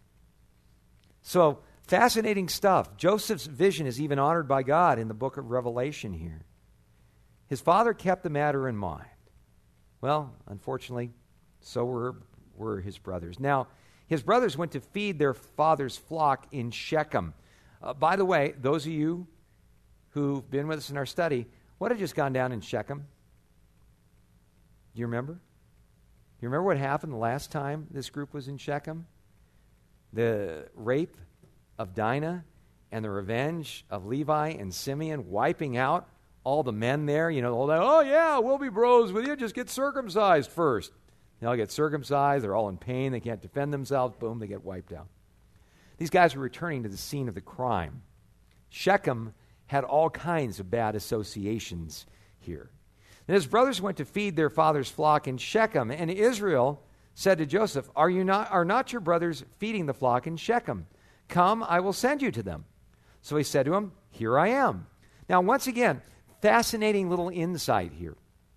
So, fascinating stuff. Joseph's vision is even honored by God in the book of Revelation here. His father kept the matter in mind. Well, unfortunately, so were his brothers. Now, his brothers went to feed their father's flock in Shechem. By the way, those of you who've been with us in our study, what had just gone down in Shechem? Do you remember? Do you remember what happened the last time this group was in Shechem? The rape of Dinah and the revenge of Levi and Simeon, wiping out all the men there. Oh yeah, we'll be bros with you. Just get circumcised first. They all get circumcised. They're all in pain. They can't defend themselves. Boom, they get wiped out. These guys were returning to the scene of the crime. Shechem had all kinds of bad associations here. And his brothers went to feed their father's flock in Shechem. And Israel said to Joseph, are not your brothers feeding the flock in Shechem? Come, I will send you to them. So he said to him, here I am. Now, once again, fascinating little insight here.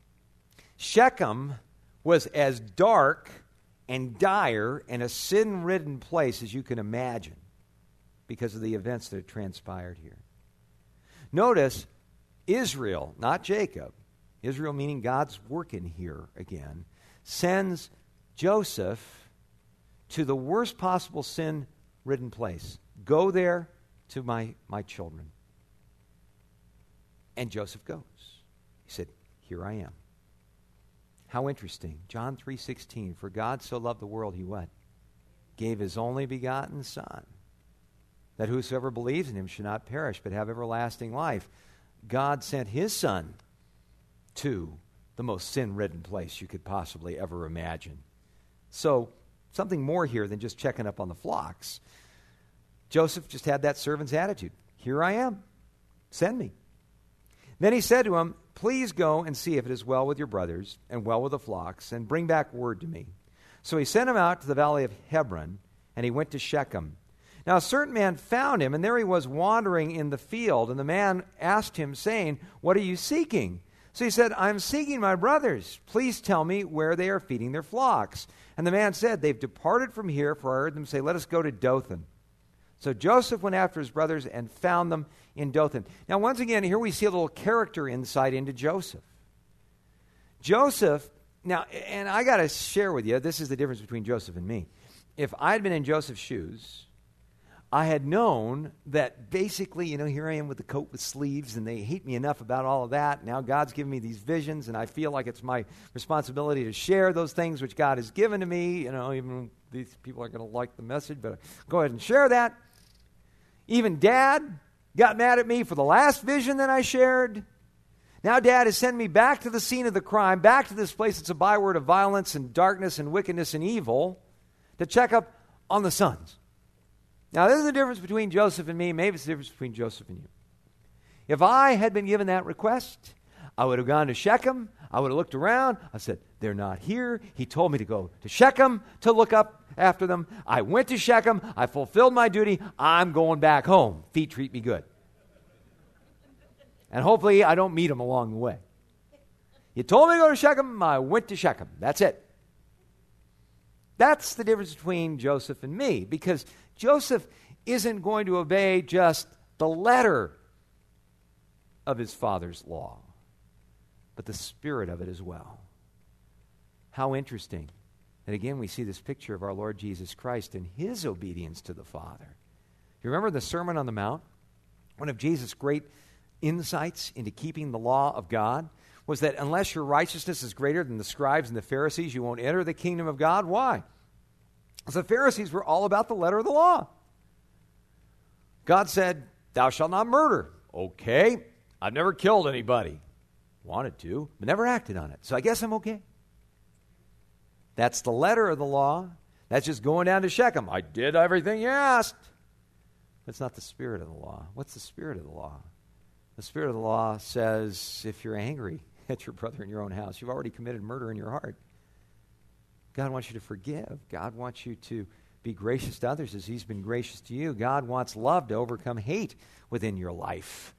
Shechem was as dark and dire and a sin-ridden place as you can imagine because of the events that had transpired here. Notice, Israel, not Jacob, Israel meaning God's working here again, sends Joseph to the worst possible sin-ridden place. Go there to my children. And Joseph goes. He said, here I am. How interesting. John 3:16, for God so loved the world, he what? Gave his only begotten Son, that whosoever believes in him should not perish, but have everlasting life. God sent his Son to the most sin-ridden place you could possibly ever imagine. So, something more here than just checking up on the flocks. Joseph just had that servant's attitude. Here I am. Send me. Then he said to him, please go and see if it is well with your brothers and well with the flocks, and bring back word to me. So he sent him out to the valley of Hebron, and he went to Shechem. Now a certain man found him, and there he was wandering in the field. And the man asked him, saying, what are you seeking? So he said, I'm seeking my brothers. Please tell me where they are feeding their flocks. And the man said, they've departed from here, for I heard them say, let us go to Dothan. So Joseph went after his brothers and found them in Dothan. Now once again, here we see a little character insight into Joseph. Joseph, now, and I got to share with you, this is the difference between Joseph and me. If I had been in Joseph's shoes, I had known that basically, here I am with the coat with sleeves, and they hate me enough about all of that. Now God's given me these visions, and I feel like it's my responsibility to share those things which God has given to me. Even these people aren't going to like the message, but go ahead and share that. Even Dad got mad at me for the last vision that I shared. Now Dad has sent me back to the scene of the crime, back to this place that's a byword of violence and darkness and wickedness and evil, to check up on the sons. Now, this is the difference between Joseph and me. Maybe it's the difference between Joseph and you. If I had been given that request, I would have gone to Shechem. I would have looked around. I said, they're not here. He told me to go to Shechem to look up after them. I went to Shechem. I fulfilled my duty. I'm going back home. Feet treat me good. And hopefully I don't meet them along the way. You told me to go to Shechem. I went to Shechem. That's it. That's the difference between Joseph and me, because Joseph isn't going to obey just the letter of his father's law, but the spirit of it as well. How interesting that again we see this picture of our Lord Jesus Christ and his obedience to the Father. You remember the Sermon on the Mount? One of Jesus' great insights into keeping the law of God was that unless your righteousness is greater than the scribes and the Pharisees, you won't enter the kingdom of God. Why? Because the Pharisees were all about the letter of the law. God said, thou shalt not murder. Okay, I've never killed anybody. Wanted to, but never acted on it. So I guess I'm okay. That's the letter of the law. That's just going down to Shechem. I did everything you asked. That's not the spirit of the law. What's the spirit of the law? The spirit of the law says if you're angry at your brother in your own house, you've already committed murder in your heart. God wants you to forgive. God wants you to be gracious to others as he's been gracious to you. God wants love to overcome hate within your life.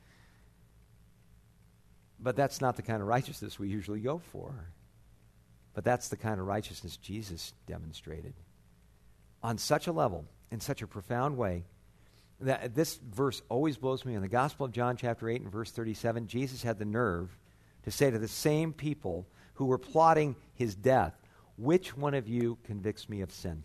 But that's not the kind of righteousness we usually go for. But that's the kind of righteousness Jesus demonstrated on such a level, in such a profound way, that this verse always blows me. In the Gospel of John chapter 8 and verse 37, Jesus had the nerve to say to the same people who were plotting his death, which one of you convicts me of sin?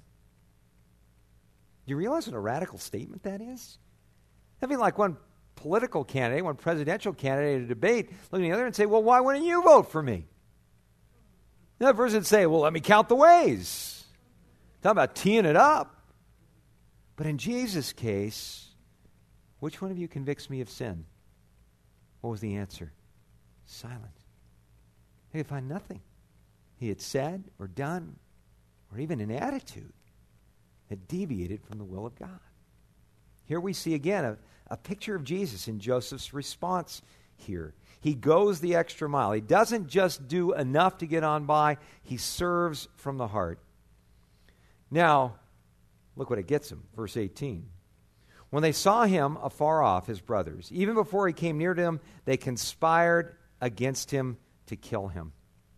Do you realize what a radical statement that is? That'd be like one political candidate, one presidential candidate at a debate, looking at the other and say, well, why wouldn't you vote for me? The other person would say, well, let me count the ways. Talk about teeing it up. But in Jesus' case, which one of you convicts me of sin? What was the answer? Silence. He could find nothing he had said or done, or even an attitude that deviated from the will of God. Here we see again a picture of Jesus in Joseph's response here. He goes the extra mile. He doesn't just do enough to get on by. He serves from the heart. Now, look what it gets him. Verse 18. When they saw him afar off, his brothers, even before he came near to them, they conspired against him to kill him.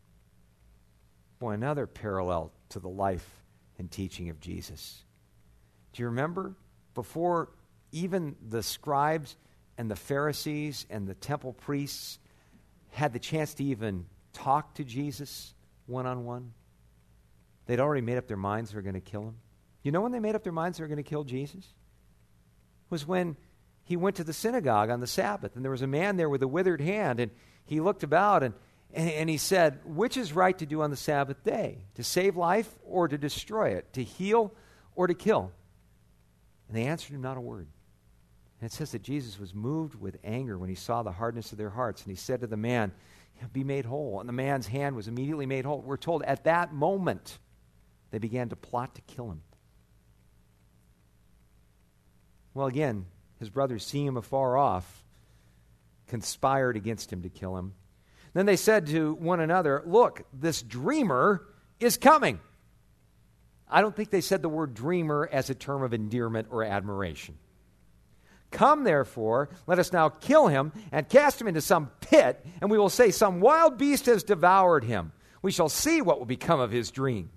Boy, another parallel to the life and teaching of Jesus. Do you remember? Before even the scribes and the Pharisees and the temple priests had the chance to even talk to Jesus one-on-one, they'd already made up their minds they were going to kill him. You know when they made up their minds they were going to kill Jesus? It was when he went to the synagogue on the Sabbath, and there was a man there with a withered hand, and he looked about, and he said, which is right to do on the Sabbath day? To save life or to destroy it? To heal or to kill? And they answered him not a word. And it says that Jesus was moved with anger when he saw the hardness of their hearts, and he said to the man, be made whole. And the man's hand was immediately made whole. We're told at that moment they began to plot to kill him. Well, again, his brothers, seeing him afar off, conspired against him to kill him. Then they said to one another, "Look, this dreamer is coming." I don't think they said the word dreamer as a term of endearment or admiration. "Come, therefore, let us now kill him and cast him into some pit, and we will say some wild beast has devoured him. We shall see what will become of his dreams."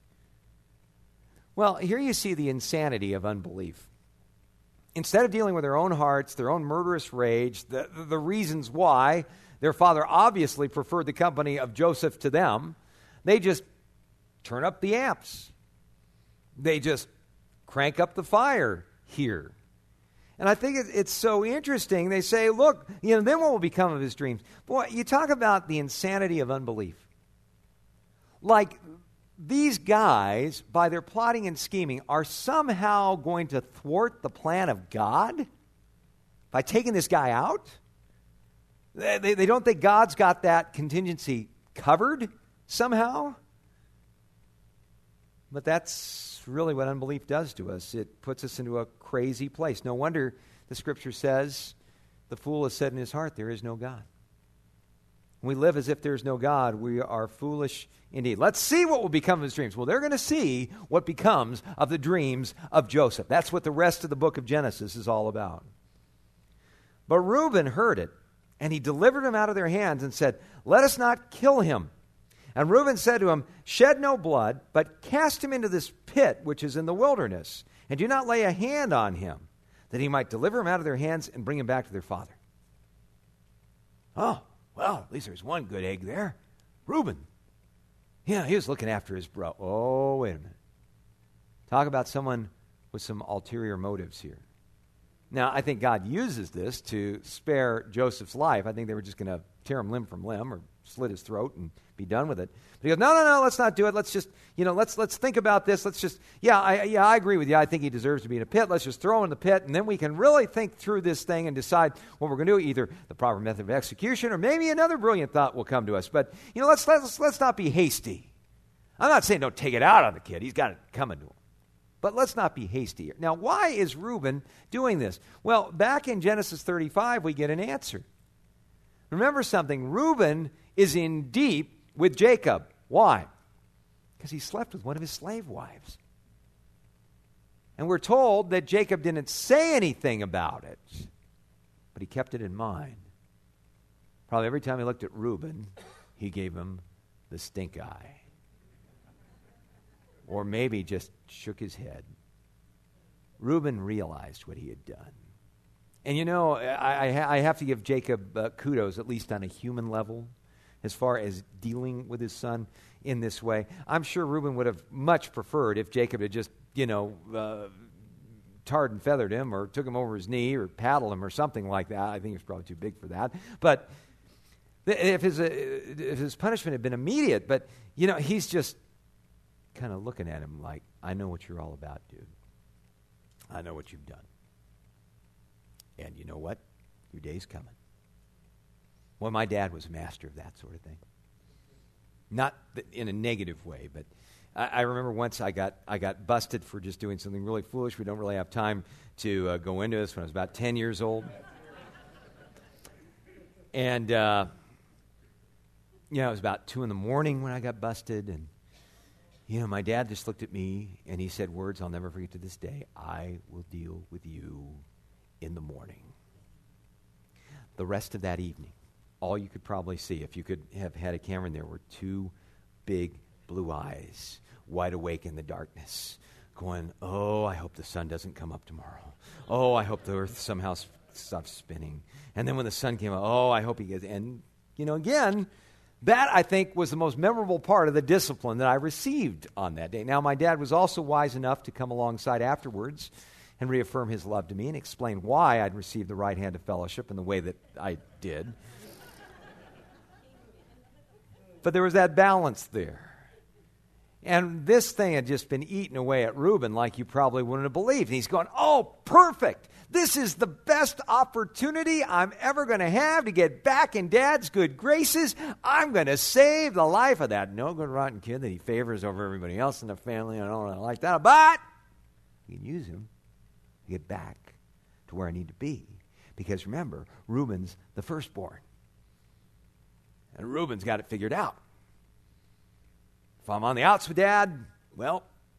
Well, here you see the insanity of unbelief. Instead of dealing with their own hearts, their own murderous rage, the reasons why their father obviously preferred the company of Joseph to them, they just turn up the amps. They just crank up the fire here. And I think it's so interesting. They say, look, then what will become of his dreams? Boy, you talk about the insanity of unbelief. Like, these guys, by their plotting and scheming, are somehow going to thwart the plan of God by taking this guy out? They don't think God's got that contingency covered somehow? But that's really what unbelief does to us. It puts us into a crazy place. No wonder the Scripture says, the fool has said in his heart, there is no God. When we live as if there's no God, we are foolish indeed. Let's see what will become of his dreams. Well, they're going to see what becomes of the dreams of Joseph. That's what the rest of the book of Genesis is all about. But Reuben heard it, and he delivered him out of their hands and said, "Let us not kill him." And Reuben said to him, "Shed no blood, but cast him into this pit which is in the wilderness, and do not lay a hand on him, that he might deliver him out of their hands and bring him back to their father." Oh, well, at least there's one good egg there. Reuben. Yeah, he was looking after his bro. Oh, wait a minute. Talk about someone with some ulterior motives here. Now, I think God uses this to spare Joseph's life. I think they were just going to tear him limb from limb or slit his throat and be done with it. But he goes, no, let's not do it. Let's just, let's think about this. Let's just, I agree with you. I think he deserves to be in a pit. Let's just throw him in the pit, and then we can really think through this thing and decide what we're going to do, either the proper method of execution or maybe another brilliant thought will come to us. But, let's not be hasty. I'm not saying don't take it out on the kid. He's got it coming to him. But let's not be hasty here. Now, why is Reuben doing this? Well, back in Genesis 35, we get an answer. Remember something. Reuben is in deep with Jacob. Why? Because he slept with one of his slave wives. And we're told that Jacob didn't say anything about it, but he kept it in mind. Probably every time he looked at Reuben, he gave him the stink eye. Or maybe just shook his head. Reuben realized what he had done. And I have to give Jacob kudos, at least on a human level, as far as dealing with his son in this way. I'm sure Reuben would have much preferred if Jacob had just, tarred and feathered him or took him over his knee or paddled him or something like that. I think he was probably too big for that. But if his punishment had been immediate, but, he's just kind of looking at him like, I know what you're all about, dude. I know what you've done. And you know what? Your day's coming. Well, my dad was a master of that sort of thing. Not in a negative way, but I remember once I got busted for just doing something really foolish. We don't really have time to go into this. When I was about 10 years old. And, it was about 2 a.m. when I got busted, and my dad just looked at me, and he said words I'll never forget to this day. "I will deal with you in the morning." The rest of that evening, all you could probably see, if you could have had a camera in there, were 2 big blue eyes, wide awake in the darkness, going, "Oh, I hope the sun doesn't come up tomorrow. Oh, I hope the earth somehow stops spinning." And then when the sun came up, "Oh, I hope he gets..." And, again, that, I think, was the most memorable part of the discipline that I received on that day. Now, my dad was also wise enough to come alongside afterwards and reaffirm his love to me and explain why I'd received the right hand of fellowship in the way that I did. But there was that balance there. And this thing had just been eaten away at Reuben like you probably wouldn't have believed. And he's going, "Oh, perfect. This is the best opportunity I'm ever going to have to get back in Dad's good graces. I'm going to save the life of that no-good, rotten kid that he favors over everybody else in the family. I don't really like that. But we can use him to get back to where I need to be. Because remember, Reuben's the firstborn. And Reuben's got it figured out. If I'm on the outs with Dad, well,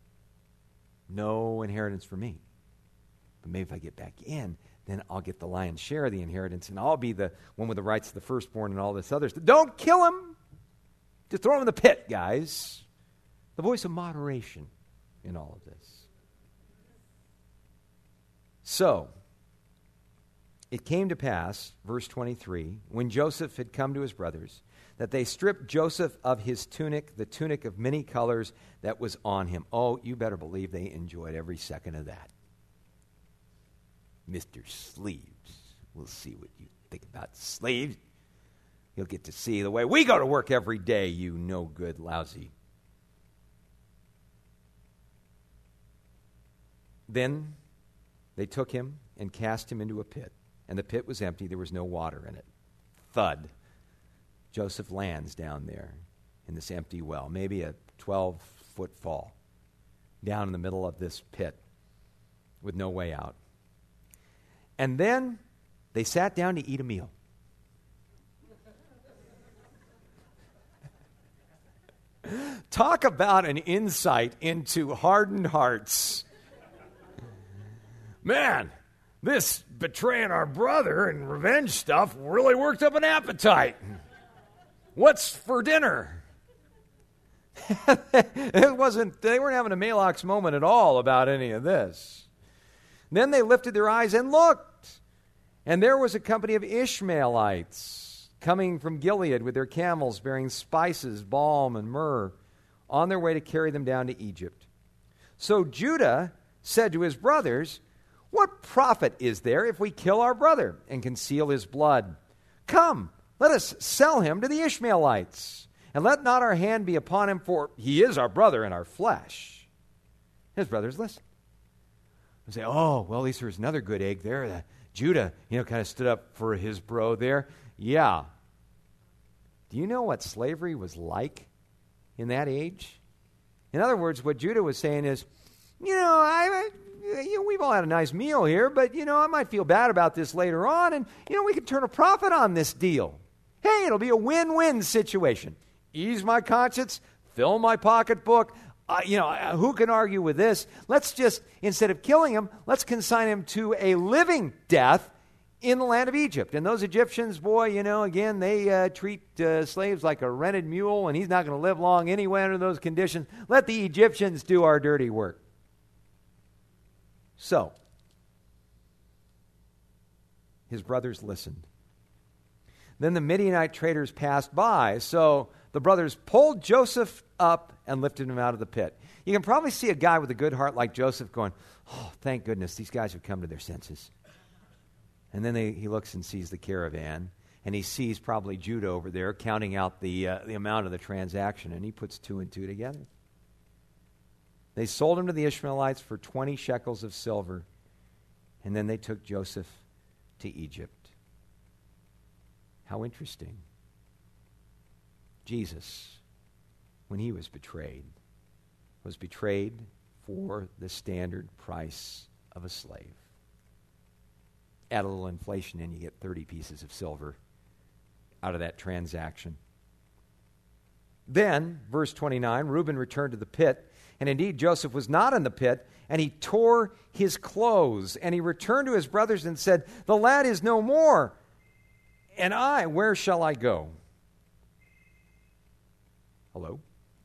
no inheritance for me. But maybe if I get back in, then I'll get the lion's share of the inheritance, and I'll be the one with the rights of the firstborn and all this other stuff. Don't kill him. Just throw him in the pit, guys. The voice of moderation in all of this. So, it came to pass, verse 23, when Joseph had come to his brothers, that they stripped Joseph of his tunic, the tunic of many colors that was on him. Oh, you better believe they enjoyed every second of that. Mr. Sleeves, we'll see what you think about Sleeves. You'll get to see the way we go to work every day, you no good, lousy. Then they took him and cast him into a pit. And the pit was empty. There was no water in it. Thud. Joseph lands down there in this empty well, maybe a 12-foot fall, down in the middle of this pit with no way out. And then they sat down to eat a meal. Talk about an insight into hardened hearts. Man, this betraying our brother and revenge stuff really worked up an appetite. What's for dinner? They weren't having a Malox moment at all about any of this. Then they lifted their eyes and looked, and there was a company of Ishmaelites coming from Gilead with their camels bearing spices, balm, and myrrh, on their way to carry them down to Egypt. So Judah said to his brothers, "What profit is there if we kill our brother and conceal his blood? Come, let us sell him to the Ishmaelites, and let not our hand be upon him, for he is our brother and our flesh." His brothers listened. They say, "Oh, well, at least there's another good egg there. Judah, kind of stood up for his bro there." Yeah. Do you know what slavery was like in that age? In other words, what Judah was saying is, we've all had a nice meal here, but, I might feel bad about this later on, and, we could turn a profit on this deal. Hey, it'll be a win-win situation. Ease my conscience, fill my pocketbook. Who can argue with this? Let's just, instead of killing him, let's consign him to a living death in the land of Egypt. And those Egyptians, boy, again, they treat slaves like a rented mule, and he's not going to live long anyway under those conditions. Let the Egyptians do our dirty work. So, his brothers listened. Then the Midianite traders passed by, so the brothers pulled Joseph up and lifted him out of the pit. You can probably see a guy with a good heart like Joseph going, "Oh, thank goodness, these guys have come to their senses." And then he looks and sees the caravan, and he sees probably Judah over there counting out the amount of the transaction, and he puts two and two together. They sold him to the Ishmaelites for 20 shekels of silver, and then they took Joseph to Egypt. How interesting. Jesus, when he was betrayed for the standard price of a slave. Add a little inflation and you get 30 pieces of silver out of that transaction. Then, verse 29, Reuben returned to the pit, and indeed Joseph was not in the pit, and he tore his clothes, and he returned to his brothers and said, "The lad is no more, and where shall I go?" Hello?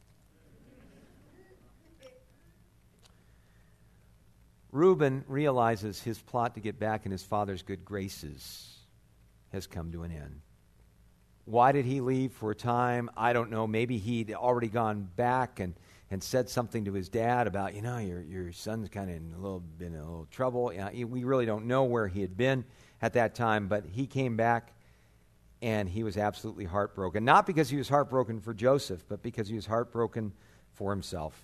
Reuben realizes his plot to get back in his father's good graces has come to an end. Why did he leave for a time? I don't know. Maybe he'd already gone back and said something to his dad about, your son's kind of in a little trouble. We really don't know where he had been at that time, but he came back and he was absolutely heartbroken. Not because he was heartbroken for Joseph, but because he was heartbroken for himself.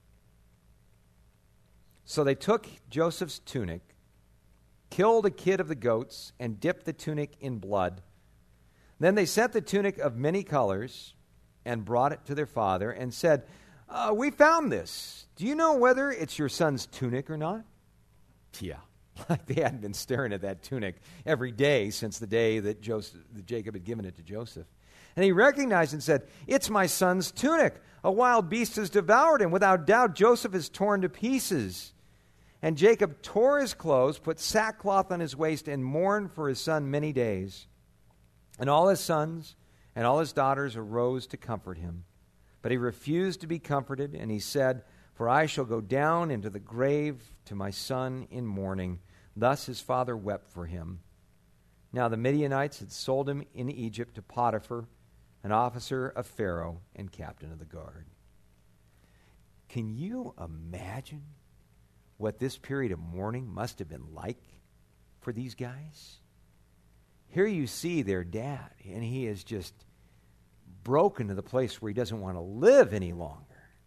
So they took Joseph's tunic, killed a kid of the goats, and dipped the tunic in blood. Then they sent the tunic of many colors and brought it to their father and said, "We found this. Do you know whether it's your son's tunic or not?" Yeah, Like they hadn't been staring at that tunic every day since the day that Jacob had given it to Joseph. And he recognized and said, "It's my son's tunic. A wild beast has devoured him. Without doubt, Joseph is torn to pieces." And Jacob tore his clothes, put sackcloth on his waist, and mourned for his son many days. And all his sons and all his daughters arose to comfort him. But he refused to be comforted, and he said, "For I shall go down into the grave to my son in mourning." Thus his father wept for him. Now the Midianites had sold him in Egypt to Potiphar, an officer of Pharaoh and captain of the guard. Can you imagine what this period of mourning must have been like for these guys? Here you see their dad, and he is just broken to the place where he doesn't want to live any longer.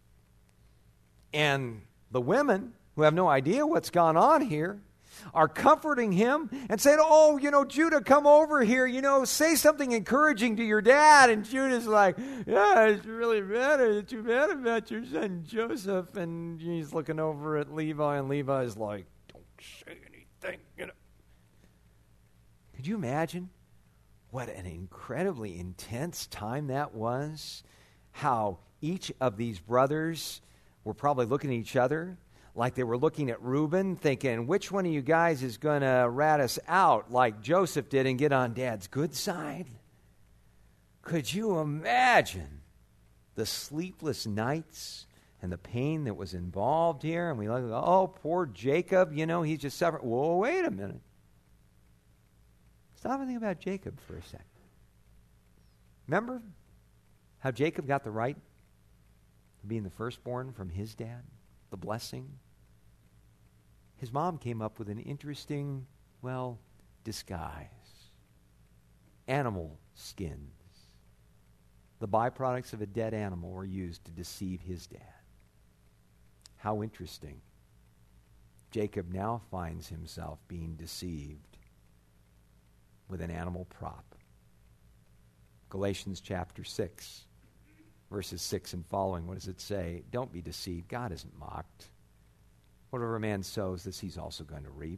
And the women, who have no idea what's gone on here, are comforting him and saying, "Oh, Judah, come over here, say something encouraging to your dad." And Judah's like, "Yeah, it's really bad. It's too bad about your son Joseph." And he's looking over at Levi, and Levi's like, "Don't say anything." Could you imagine what an incredibly intense time that was? How each of these brothers were probably looking at each other like they were looking at Reuben, thinking, which one of you guys is going to rat us out like Joseph did and get on Dad's good side? Could you imagine the sleepless nights and the pain that was involved here? And we look, "Oh, poor Jacob, he's just suffering." Whoa, wait a minute. Stop and think about Jacob for a second. Remember how Jacob got the right to being the firstborn from his dad? The blessing? His mom came up with an interesting, disguise. Animal skins. The byproducts of a dead animal were used to deceive his dad. How interesting. Jacob now finds himself being deceived with an animal prop. Galatians chapter 6, verses 6 and following, what does it say? "Don't be deceived. God isn't mocked. Whatever a man sows, this he's also going to reap."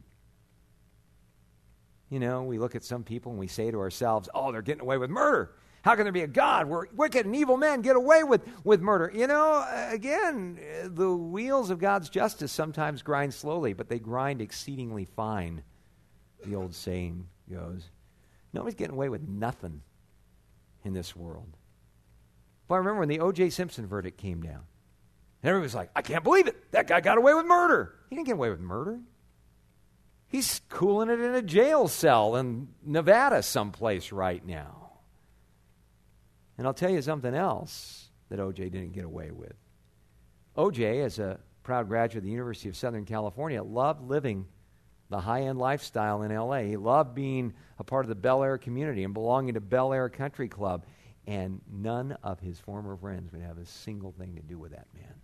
We look at some people and we say to ourselves, "Oh, they're getting away with murder. How can there be a God where wicked and evil men get away with murder?" Again, the wheels of God's justice sometimes grind slowly, but they grind exceedingly fine, the old saying goes. Nobody's getting away with nothing in this world. But I remember when the O.J. Simpson verdict came down, and everybody was like, "I can't believe it. That guy got away with murder." He didn't get away with murder. He's cooling it in a jail cell in Nevada someplace right now. And I'll tell you something else that O.J. didn't get away with. O.J., as a proud graduate of the University of Southern California, loved living the high-end lifestyle in L.A. He loved being a part of the Bel Air community and belonging to Bel Air Country Club. And none of his former friends would have a single thing to do with that man.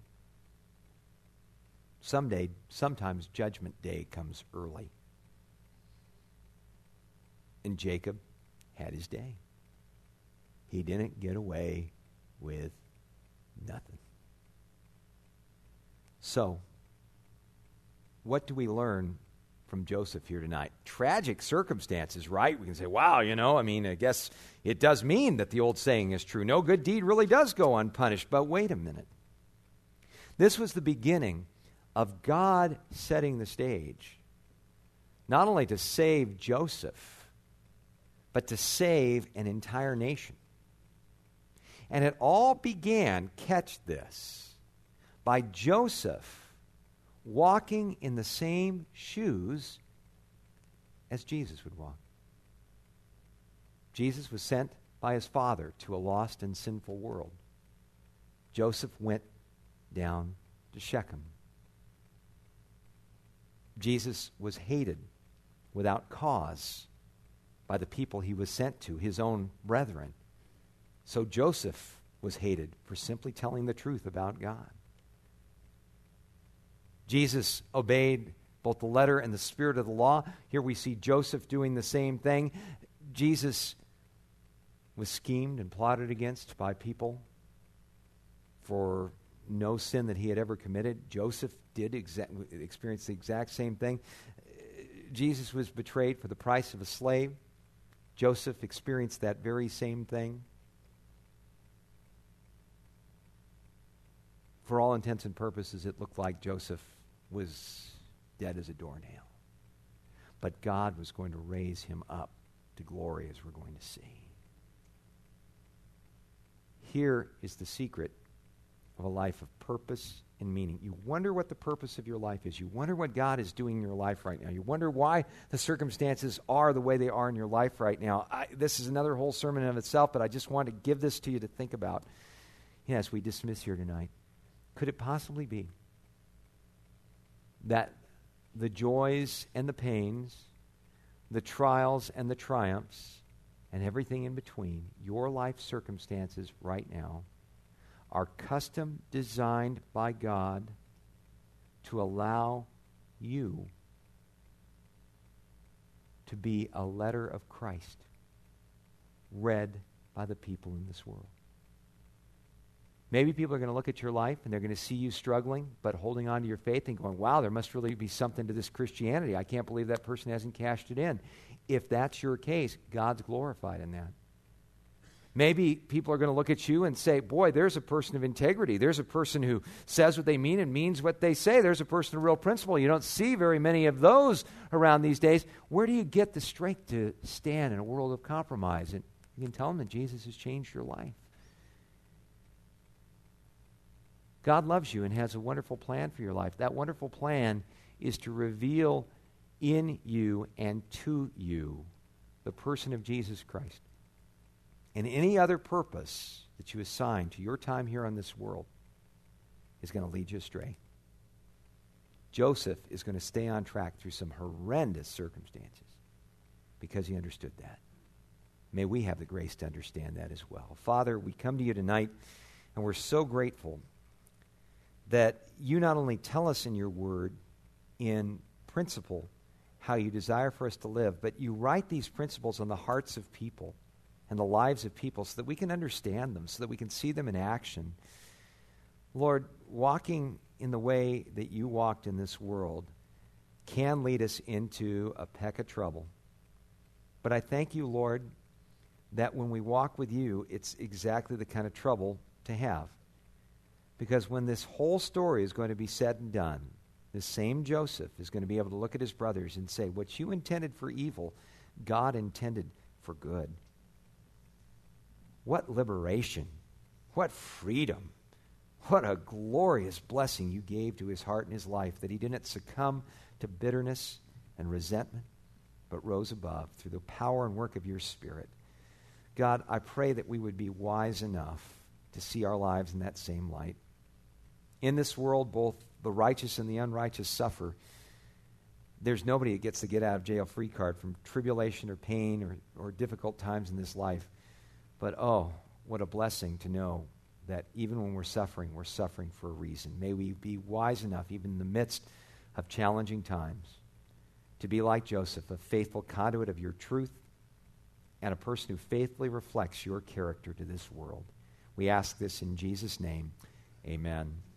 Sometimes Judgment Day comes early. And Jacob had his day. He didn't get away with nothing. So, what do we learn from Joseph here tonight? Tragic circumstances, right? We can say, wow, I guess it does mean that the old saying is true. No good deed really does go unpunished. But wait a minute. This was the beginning of God setting the stage, not only to save Joseph, but to save an entire nation. And it all began, catch this, by Joseph walking in the same shoes as Jesus would walk. Jesus was sent by his Father to a lost and sinful world. Joseph went down to Shechem. Jesus was hated without cause by the people he was sent to, his own brethren. So Joseph was hated for simply telling the truth about God. Jesus obeyed both the letter and the spirit of the law. Here we see Joseph doing the same thing. Jesus was schemed and plotted against by people for no sin that he had ever committed. Joseph did experience the exact same thing. Jesus was betrayed for the price of a slave. Joseph experienced that very same thing. For all intents and purposes, it looked like Joseph was dead as a doornail. But God was going to raise him up to glory, as we're going to see. Here is the secret of a life of purpose and meaning. You wonder what the purpose of your life is. You wonder what God is doing in your life right now. You wonder why the circumstances are the way they are in your life right now. This is another whole sermon in of itself, but I just want to give this to you to think about as we dismiss here tonight. Could it possibly be that the joys and the pains, the trials and the triumphs, and everything in between, your life circumstances right now, are custom designed by God to allow you to be a letter of Christ read by the people in this world? Maybe people are going to look at your life and they're going to see you struggling but holding on to your faith and going, wow, there must really be something to this Christianity. I can't believe that person hasn't cashed it in. If that's your case, God's glorified in that. Maybe people are going to look at you and say, boy, there's a person of integrity. There's a person who says what they mean and means what they say. There's a person of real principle. You don't see very many of those around these days. Where do you get the strength to stand in a world of compromise? And you can tell them that Jesus has changed your life. God loves you and has a wonderful plan for your life. That wonderful plan is to reveal in you and to you the person of Jesus Christ. And any other purpose that you assign to your time here on this world is going to lead you astray. Joseph is going to stay on track through some horrendous circumstances because he understood that. May we have the grace to understand that as well. Father, we come to you tonight, and we're so grateful that you not only tell us in your word in principle how you desire for us to live, but you write these principles on the hearts of people and the lives of people so that we can understand them, so that we can see them in action. Lord, walking in the way that you walked in this world can lead us into a peck of trouble. But I thank you, Lord, that when we walk with you, it's exactly the kind of trouble to have. Because when this whole story is going to be said and done, the same Joseph is going to be able to look at his brothers and say, what you intended for evil, God intended for good. What liberation, what freedom, what a glorious blessing you gave to his heart and his life, that he didn't succumb to bitterness and resentment, but rose above through the power and work of your Spirit. God, I pray that we would be wise enough to see our lives in that same light. In this world, both the righteous and the unrighteous suffer. There's nobody that gets the get out of jail free card from tribulation or pain or difficult times in this life. But oh, what a blessing to know that even when we're suffering for a reason. May we be wise enough, even in the midst of challenging times, to be like Joseph, a faithful conduit of your truth and a person who faithfully reflects your character to this world. We ask this in Jesus' name. Amen.